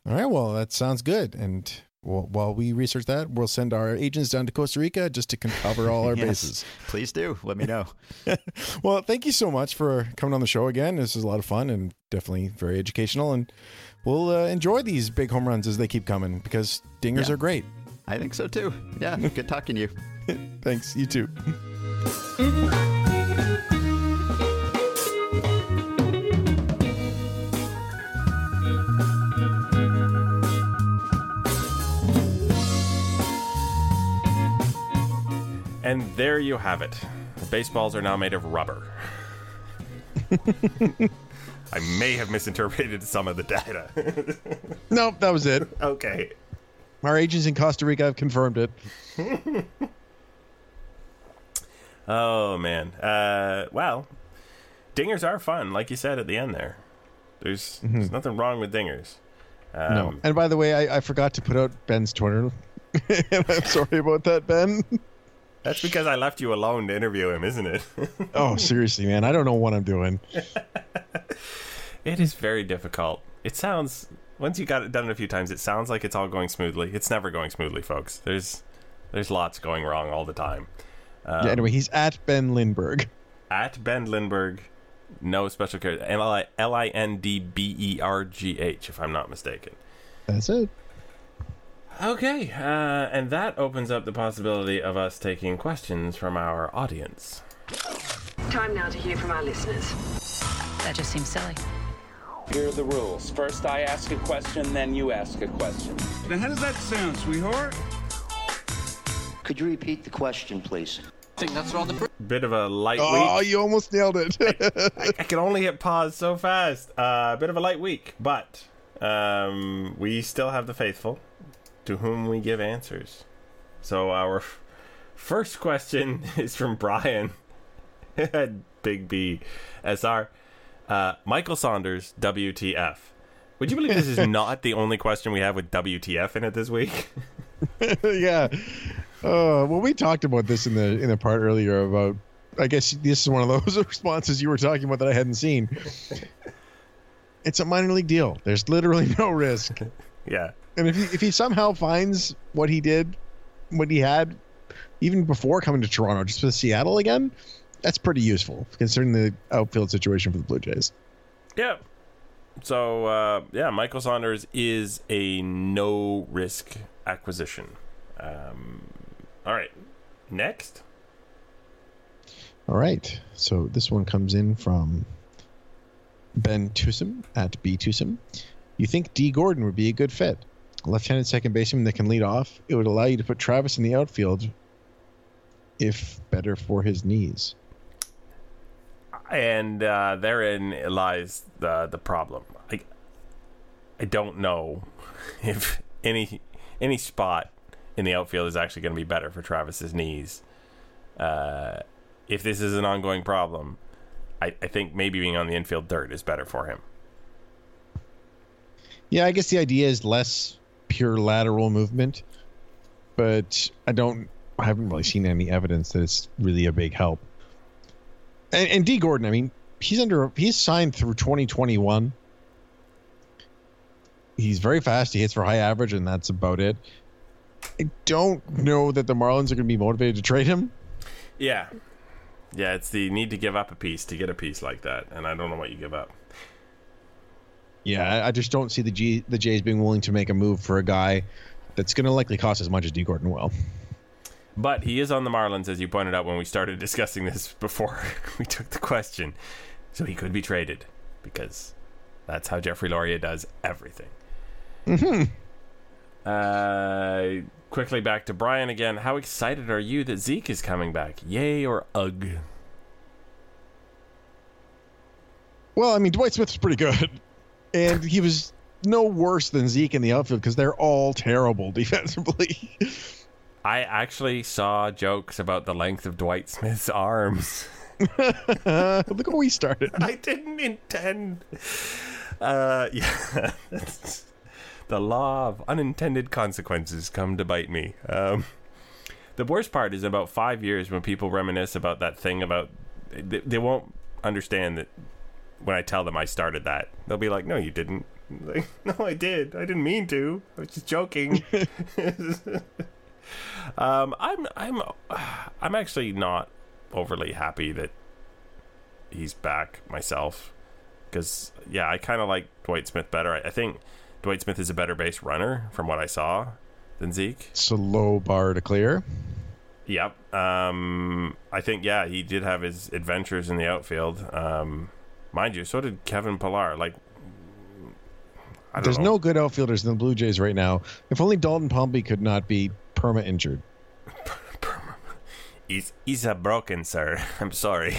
All right, well, that sounds good. And well, while we research that, we'll send our agents down to Costa Rica just to cover all our Yes, bases. please do. Let me know. Well, thank you so much for coming on the show again. This is a lot of fun and definitely very educational. And we'll uh, enjoy these big home runs as they keep coming because dingers Yeah. are great. I think so too. Yeah, good talking to you. Thanks. You too. And there you have it. Baseballs are now made of rubber. I may have misinterpreted some of the data. Nope, that was it. Okay. Our agents in Costa Rica have confirmed it. Oh, man. Uh, well, dingers are fun, like you said at the end there. There's, mm-hmm. there's nothing wrong with dingers. Um, No. And by the way, I, I forgot to put out Ben's Twitter. I'm sorry about that, Ben. That's because I left you alone to interview him, isn't it? Oh, seriously, man. I don't know what I'm doing. It is very difficult. It sounds, once you got it done a few times, it sounds like it's all going smoothly. It's never going smoothly, folks. There's there's lots going wrong all the time. Um, yeah, anyway, he's at Ben Lindbergh. At Ben Lindbergh, no special character. L I N D B E R G H, if I'm not mistaken. That's it. Okay, uh, and that opens up the possibility of us taking questions from our audience. Time now to hear from our listeners. That just seems silly. Here are the rules. First I ask a question, then you ask a question. Now how does that sound, sweetheart? Could you repeat the question, please? I think that's all the... Bit of a light Oh, week. you almost nailed it. I, I can only hit pause so fast. A uh, bit of a light week, but um, we still have the faithful to whom we give answers. So our f- first question is from Brian at Big B S R. Uh, Michael Saunders, W T F. Would you believe this is not the only question we have with W T F in it this week? Yeah. Uh, well, we talked about this in the in the part earlier about. I guess this is one of those responses you were talking about that I hadn't seen. It's a minor league deal. There's literally no risk. Yeah. And if he, if he somehow finds what he did, what he had, even before coming to Toronto, just with Seattle again, that's pretty useful considering the outfield situation for the Blue Jays. Yeah. So, uh, yeah, Michael Saunders is a no-risk acquisition. Um, all right. Next. All right. So this one comes in from Ben Tusum at B Tusum. You think D. Gordon would be a good fit? Left-handed second baseman that can lead off. It would allow you to put Travis in the outfield if better for his knees. And uh, therein lies the the problem. I, I don't know if any any spot in the outfield is actually going to be better for Travis's knees. Uh, if this is an ongoing problem, I, I think maybe being on the infield dirt is better for him. Yeah, I guess the idea is less pure lateral movement, but I don't, I haven't really seen any evidence that it's really a big help. And, and D. Gordon, I mean, he's under, he's signed through twenty twenty-one. He's very fast. He hits for high average, and that's about it. I don't know that the Marlins are going to be motivated to trade him. Yeah. Yeah, it's the need to give up a piece to get a piece like that, and I don't know what you give up. Yeah, I just don't see the G, the Jays being willing to make a move for a guy that's going to likely cost as much as D. Gordon will. But he is on the Marlins, as you pointed out when we started discussing this before we took the question. So he could be traded, because that's how Jeffrey Loria does everything. Mm-hmm. Uh, quickly back to Brian again. How excited are you that Zeke is coming back? Yay or ugh? Well, I mean, Dwight Smith's pretty good. And he was no worse than Zeke in the outfield because they're all terrible defensively. I actually saw jokes about the length of Dwight Smith's arms. Look how we started. I didn't intend. Uh, yeah. The law of unintended consequences come to bite me. Um, the worst part is about five years when people reminisce about that thing about... They, they won't understand that when I tell them I started that. They'll be like, no, you didn't. Like, no, I did. I didn't mean to. I was just joking. um, I'm, I'm, I'm actually not overly happy that he's back myself. Because, yeah, I kind of like Dwight Smith better. I, I think Dwight Smith is a better base runner from what I saw than Zeke. It's a low bar to clear. Yep. Um, I think, yeah, he did have his adventures in the outfield. Um, mind you, so did Kevin Pillar. Like, I don't There's know. no good outfielders in the Blue Jays right now. If only Dalton Pompey could not be perma injured. he's he's a broken, sir. I'm sorry.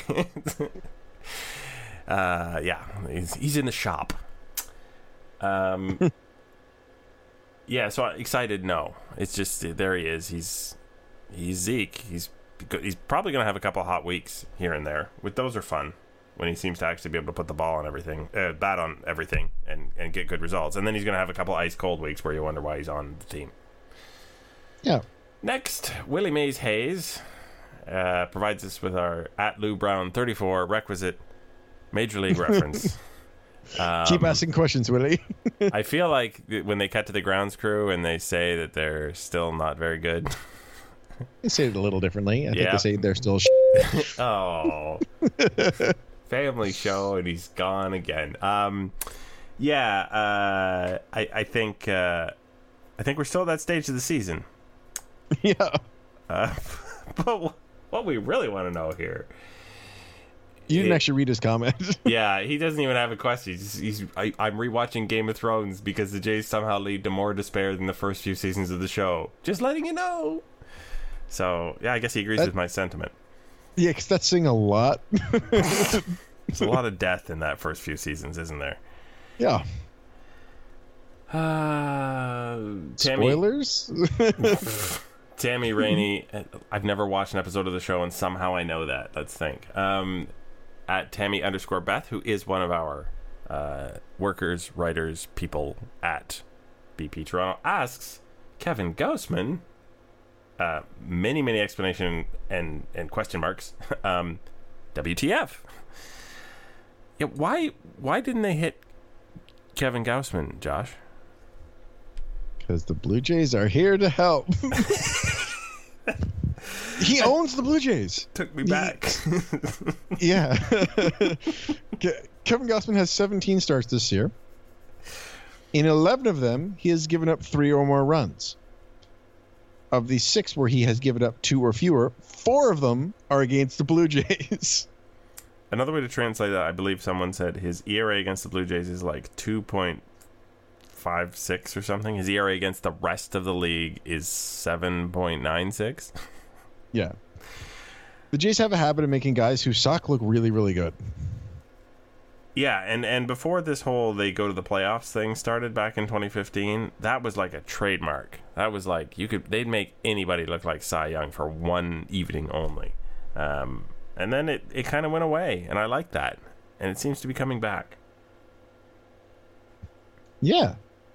uh, yeah, he's he's in the shop. Um, yeah. So excited? No, it's just there he is. He's he's Zeke. He's he's probably gonna have a couple hot weeks here and there. With those are fun. When he seems to actually be able to put the ball on everything, uh, bat on everything, and, and get good results. And then he's going to have a couple ice cold weeks where you wonder why he's on the team. Yeah. Next, Willie Mays Hayes uh, provides us with our at Lou Brown thirty-four requisite Major League reference. Um, Keep asking questions, Willie. I feel like when they cut to the grounds crew and they say that they're still not very good. They say it a little differently. I Yeah. think they say they're still. Sh- Oh. Family show, and he's gone again. Um, yeah, uh, I, I think uh, I think we're still at that stage of the season. Yeah. Uh, but what we really want to know here, You didn't it- actually read his comment. yeah, he doesn't even have a question. He's, he's I, I'm rewatching Game of Thrones because the Jays somehow lead to more despair than the first few seasons of the show. Just letting you know. So yeah, I guess he agrees That- with my sentiment. Yeah, because that's saying a lot. There's a lot of death in that first few seasons, isn't there? Yeah. Uh, Tammy, Spoilers? Tammy Rainey. I've never watched an episode of the show, and somehow I know that. Let's think. Um, at Tammy underscore Beth, who is one of our uh, workers, writers, people at B P Toronto, asks Kevin Gausman. Uh, many, many explanation and, and question marks. um, W T F? Yeah, why why didn't they hit Kevin Gausman, Josh? Because the Blue Jays are here to help. He owns the Blue Jays. Took me back. Yeah. Ke- Kevin Gausman has seventeen starts this year. In eleven of them, he has given up three or more runs. Of the six where he has given up two or fewer, four of them are against the Blue Jays. Another way to translate that, I believe someone said his E R A against the Blue Jays is like two point five six or something. His E R A against the rest of the league is seven point nine six. Yeah. The Jays have a habit of making guys who suck look really, really good. Yeah, and, and before this whole they go to the playoffs thing started back in twenty fifteen, that was like a trademark. That was like you could they'd make anybody look like Cy Young for one evening only. Um, and then it, it kind of went away, and I like that. And it seems to be coming back. Yeah.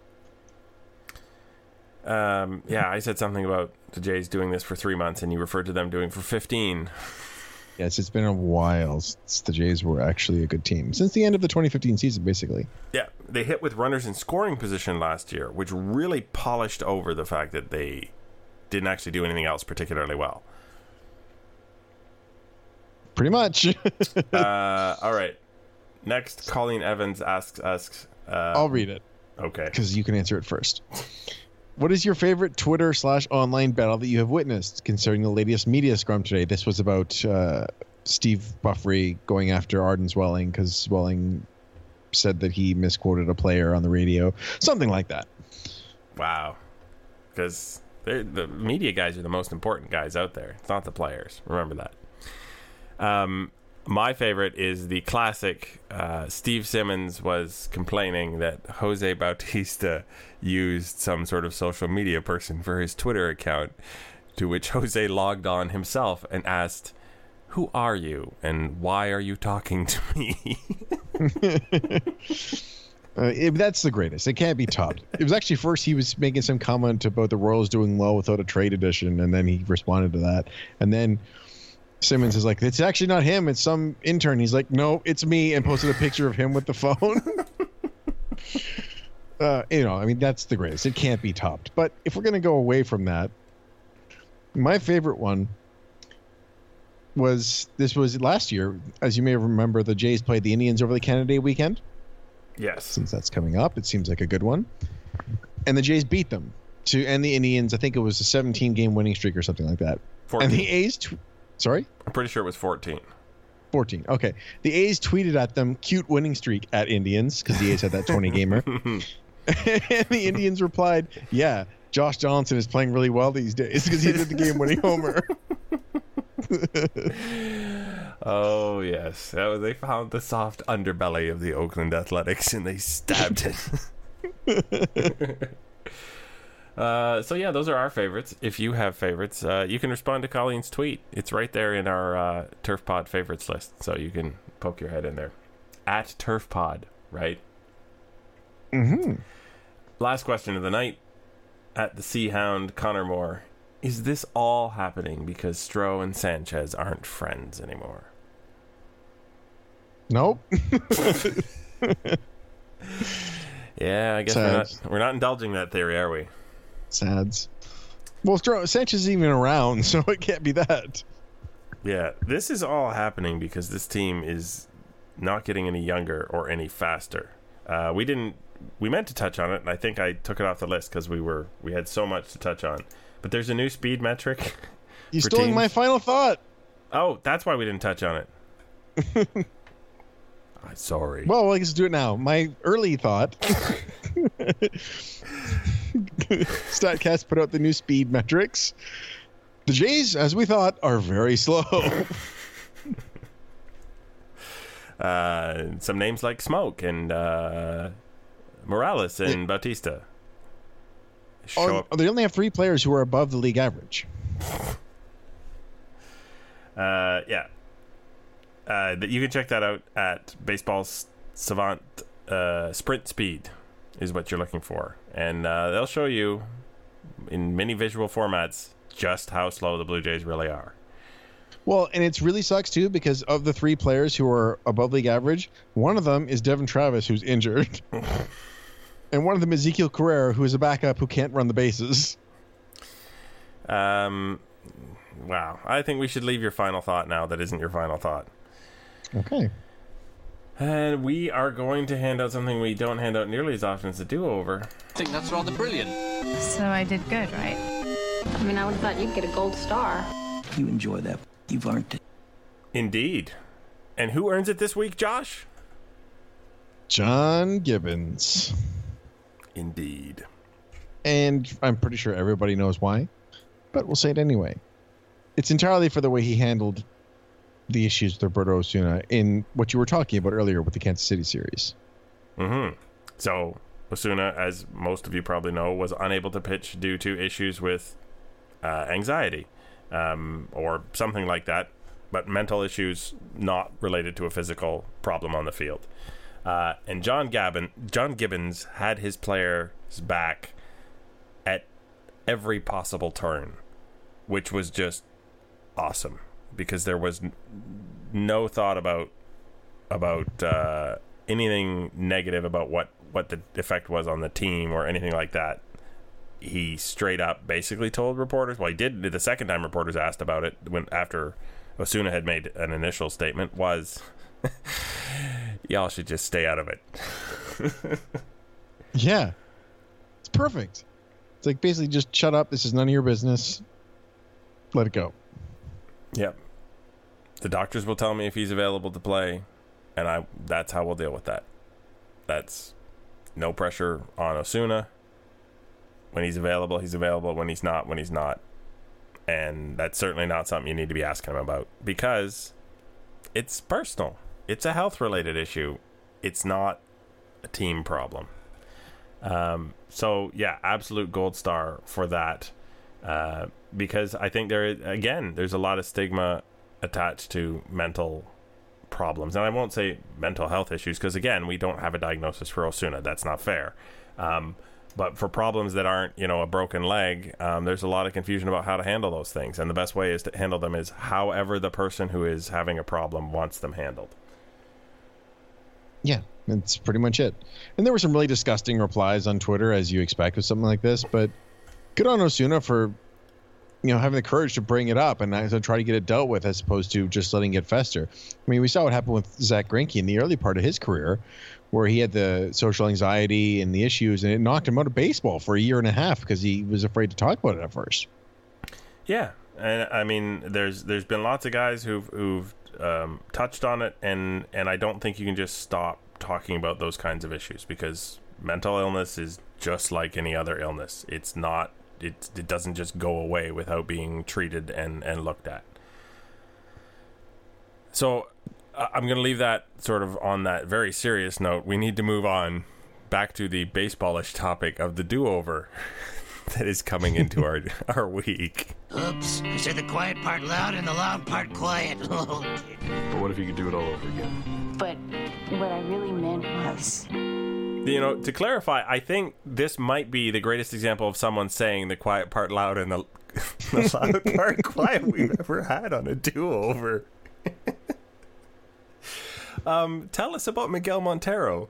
Um, yeah, I said something about the Jays doing this for three months, and you referred to them doing for fifteen. Yes, it's been a while since the Jays were actually a good team. Since the end of the twenty fifteen season, basically. Yeah, they hit with runners in scoring position last year, which really polished over the fact that they didn't actually do anything else particularly well. Pretty much. uh, all right. Next, Colleen Evans asks us... Uh, I'll read it. Okay. Because you can answer it first. What is your favorite Twitter slash online battle that you have witnessed concerning the latest media scrum today? This was about uh, Steve Buffrey going after Arden Zwelling because Zwelling said that he misquoted a player on the radio. Something like that. Wow. Because the media guys are the most important guys out there. It's not the players. Remember that. Um, my favorite is the classic uh, Steve Simmons was complaining that Jose Bautista used some sort of social media person for his Twitter account, to which Jose logged on himself and asked, "Who are you and why are you talking to me?" Uh, it, that's the greatest. It can't be topped. It was actually first he was making some comment about the Royals doing well without a trade edition, and then he responded to that. And then Simmons is like, "It's actually not him. It's some intern." He's like, "No, it's me," and posted a picture of him with the phone. Uh, you know, I mean, that's the greatest. It can't be topped. But if we're going to go away from that, my favorite one was, this was last year. As you may remember, the Jays played the Indians over the Canada Day weekend. Yes. Since that's coming up, it seems like a good one. And the Jays beat them to end the Indians. I think it was a seventeen-game winning streak or something like that. fourteen. And the A's... Tw- Sorry? I'm pretty sure it was fourteen. fourteen. Okay. The A's tweeted at them, cute winning streak at Indians, because the A's had that twenty-gamer. And the Indians replied, yeah, Josh Johnson is playing really well these days because he did the game-winning homer. Oh, yes. That was, they found the soft underbelly of the Oakland Athletics, and they stabbed it. uh, so, yeah, those are our favorites. If you have favorites, uh, you can respond to Colleen's tweet. It's right there in our uh, TurfPod favorites list, so you can poke your head in there. At TurfPod, right? Mm-hmm. Last question of the night. At the Sea Hound, Connor Moore. Is this all happening because Stroh and Sanchez aren't friends anymore? Nope. Yeah, I guess we're not, we're not indulging that theory, are we? Sads. Well, Stroh, Sanchez isn't even around, so it can't be that. Yeah, this is all happening because this team is not getting any younger or any faster. Uh, we didn't. We meant to touch on it, and I think I took it off the list because we were we had so much to touch on. But there's a new speed metric. You stole my final thought. Oh, that's why we didn't touch on it. I'm sorry. Well, I guess do it now. My early thought. Statcast put out the new speed metrics. The Jays, as we thought, are very slow. uh, some names like Smoke and uh, Morales and yeah. Bautista. Show oh, up. They only have three players who are above the league average. Uh, yeah. Uh, you can check that out at Baseball Savant. Uh, sprint speed is what you're looking for, and uh, they'll show you in many visual formats just how slow the Blue Jays really are. Well, and it really sucks too because of the three players who are above league average, one of them is Devin Travis, who's injured. And one of them is Ezekiel Carrera, who is a backup who can't run the bases. Um, wow. I think we should leave your final thought now. That isn't your final thought. Okay. And we are going to hand out something we don't hand out nearly as often as a do-over. I think that's rather brilliant. So I did good, right? I mean, I would have thought you'd get a gold star. You enjoy that. You've earned it. Indeed. And who earns it this week, Josh? John Gibbons. Indeed. And I'm pretty sure everybody knows why, but we'll say it anyway. It's entirely for the way he handled the issues with Roberto Osuna in what you were talking about earlier with the Kansas City series. Mm-hmm. So Osuna, as most of you probably know, was unable to pitch due to issues with uh, anxiety um, or something like that, but mental issues not related to a physical problem on the field. Uh, and John Gavin, John Gibbons had his players back at every possible turn, which was just awesome because there was n- no thought about about uh, anything negative about what, what the effect was on the team or anything like that. He straight up basically told reporters. Well, he did the second time reporters asked about it when after Osuna had made an initial statement was. Y'all should just stay out of it. Yeah. It's perfect. It's like basically just shut up. This is none of your business. Let it go. Yep. The doctors will tell me if he's available to play, and I that's how we'll deal with that. That's no pressure on Osuna. When he's available, he's available. When he's not, when he's not. And that's certainly not something you need to be asking him about because it's personal. It's a health-related issue. It's not a team problem. Um, so, yeah, absolute gold star for that. Uh, because I think there, is, again, there's a lot of stigma attached to mental problems. And I won't say mental health issues because, again, we don't have a diagnosis for Osuna. That's not fair. Um, but for problems that aren't, you know, a broken leg, um, there's a lot of confusion about how to handle those things. And the best way is to handle them is however the person who is having a problem wants them handled. Yeah, that's pretty much it. And there were some really disgusting replies on Twitter, as you expect with something like this. But good on Osuna for, you know, having the courage to bring it up and to try to get it dealt with, as opposed to just letting it fester. I mean, we saw what happened with Zach Greinke in the early part of his career, where he had the social anxiety and the issues, and it knocked him out of baseball for a year and a half because he was afraid to talk about it at first. Yeah, and I mean, there's there's been lots of guys who've who've um, touched on it, and and I don't think you can just stop talking about those kinds of issues, because mental illness is just like any other illness. It's not it it doesn't just go away without being treated and and looked at. So I'm going to leave that sort of on that very serious note. We need to move on back to the baseballish topic of the do-over that is coming into our our week. Oops, I said the quiet part loud and the loud part quiet. But what if you could do it all over again? But what I really meant was... You know, to clarify, I think this might be the greatest example of someone saying the quiet part loud and the, the loud part quiet we've ever had on a do-over. Um, tell us about Miguel Montero.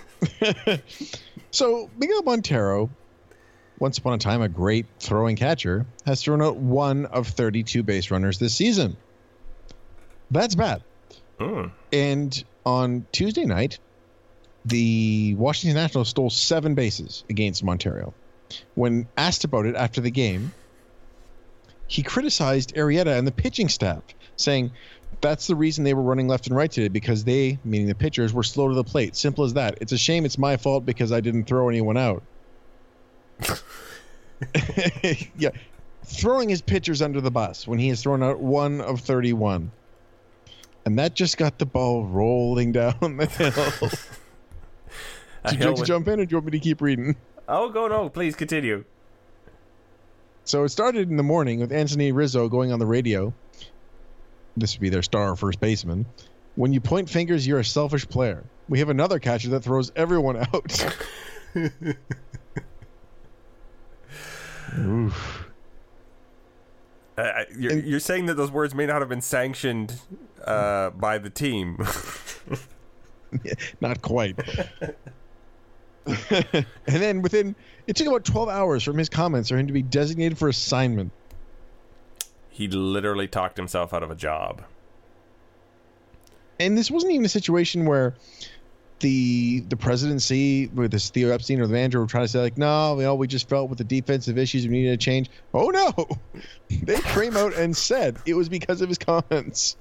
So Miguel Montero, once upon a time a great throwing catcher, has thrown out one of thirty-two base runners this season. That's bad. Mm. And on Tuesday night, the Washington Nationals stole seven bases against Montero. When asked about it after the game, he criticized Arrieta and the pitching staff, saying that's the reason they were running left and right today, because they, meaning the pitchers, were slow to the plate. Simple as that. It's a shame it's my fault because I didn't throw anyone out. Yeah, throwing his pitchers under the bus when he has thrown out one of thirty-one. And that just got the ball rolling down the hill. Did you like to jump in, or do you want me to keep reading? Oh, go no, please continue. So it started in the morning with Anthony Rizzo going on the radio. This would be their star first baseman. When you point fingers, you're a selfish player. We have another catcher that throws everyone out. Oof. Uh, you're, and, you're saying that those words may not have been sanctioned uh, by the team. Not quite. And then within, it took about twelve hours from his comments for him to be designated for assignment. He literally talked himself out of a job. And this wasn't even a situation where the the presidency with this Theo Epstein or the manager were trying to say, like, no, you know, we just felt with the defensive issues we needed to change. Oh, no. They came out and said it was because of his comments.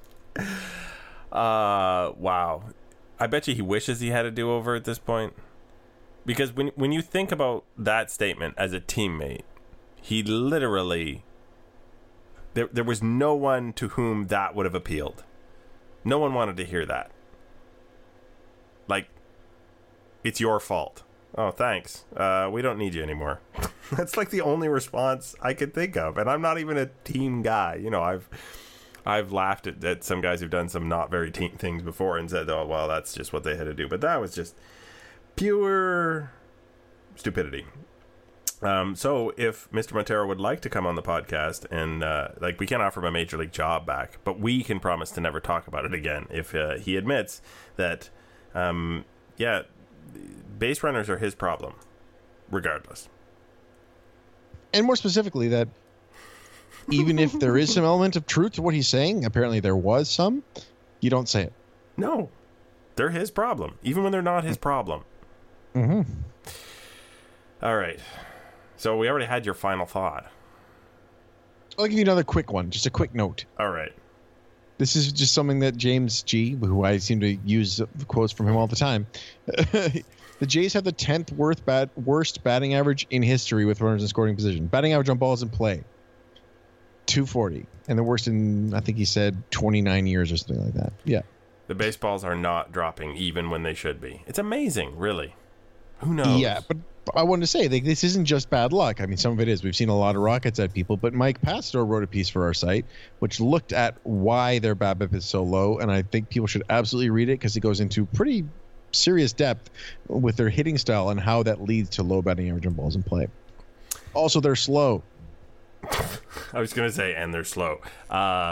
Uh, wow. I bet you he wishes he had a do-over at this point. Because when when you think about that statement as a teammate, he literally... There, there was no one to whom that would have appealed. No one wanted to hear that. Like, it's your fault. Oh, thanks. Uh, we don't need you anymore. That's like the only response I could think of. And I'm not even a team guy. You know, I've I've laughed at, at some guys who've done some not very team things before and said, oh, well, that's just what they had to do. But that was just pure stupidity. Um, so if Mister Montero would like to come on the podcast and, uh, like, we can't offer him a major league job back, but we can promise to never talk about it again if uh, he admits that, um, yeah, base runners are his problem, regardless. And more specifically, that even if there is some element of truth to what he's saying, apparently there was some, you don't say it. No, they're his problem, even when they're not his problem. Mm-hmm. All right. So we already had your final thought. I'll give you another quick one, just a quick note. All right. This is just something that James G., who I seem to use quotes from him all the time, the Jays have the tenth worst, bat, worst batting average in history with runners in scoring position. Batting average on balls in play, two forty. And the worst in, I think he said, twenty-nine years or something like that. Yeah. The baseballs are not dropping even when they should be. It's amazing, really. Who knows? Yeah, but I wanted to say, like, this isn't just bad luck. I mean, some of it is. We've seen a lot of rockets at people, but Mike Pastor wrote a piece for our site which looked at why their BABIP is so low, and I think people should absolutely read it because it goes into pretty serious depth with their hitting style and how that leads to low batting average on balls in play. Also, they're slow. I was going to say, and they're slow. Um,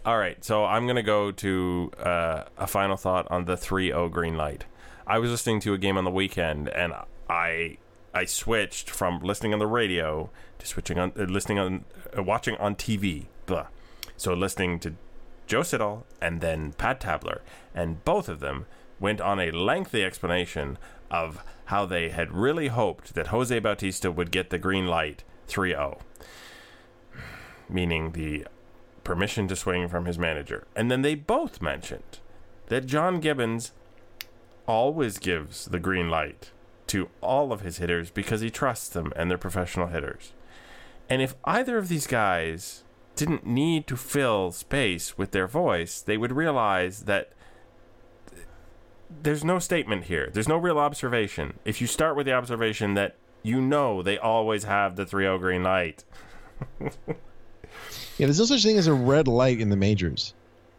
All right, so I'm going to go to uh, a final thought on the three oh green light. I was listening to a game on the weekend, and I I switched from listening on the radio to switching on uh, listening on uh, watching on T V. Blah. So listening to Joe Siddall and then Pat Tabler, and both of them went on a lengthy explanation of how they had really hoped that Jose Bautista would get the green light three oh, meaning the permission to swing from his manager. And then they both mentioned that John Gibbons always gives the green light to all of his hitters because he trusts them and they're professional hitters. And if either of these guys didn't need to fill space with their voice, they would realize that there's no statement here. There's no real observation. If you start with the observation that you know they always have the three oh green light. Yeah, there's no such thing as a red light in the majors.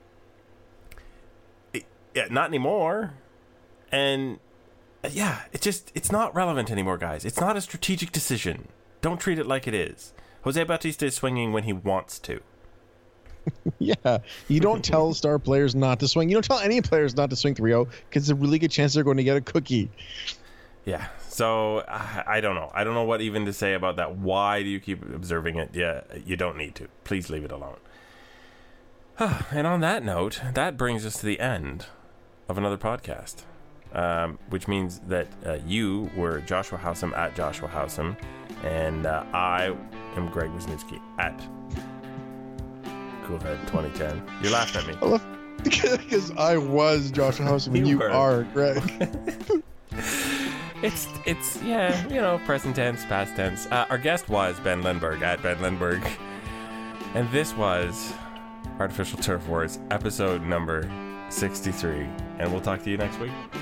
It, yeah, not anymore. And uh, yeah, it's just, it's not relevant anymore, guys. It's not a strategic decision. Don't treat it like it is. Jose Bautista is swinging when he wants to. Yeah, you don't tell star players not to swing. You don't tell any players not to swing three oh because there's a really good chance they're going to get a cookie. Yeah, so I, I don't know. I don't know what even to say about that. Why do you keep observing it? Yeah, you don't need to. Please leave it alone. And on that note, that brings us to the end of another podcast, um, which means that uh, you were Joshua Howsam at Joshua Howsam, and uh, I am Greg Wisniewski at Coolhead twenty ten. You're laughing at me. I love, because I was Joshua Howsam and you, you are Greg. It's, it's yeah, you know, present tense, past tense. Uh, our guest was Ben Lindbergh at Ben Lindbergh. And this was Artificial Turf Wars, episode number sixty-three. And we'll talk to you next week.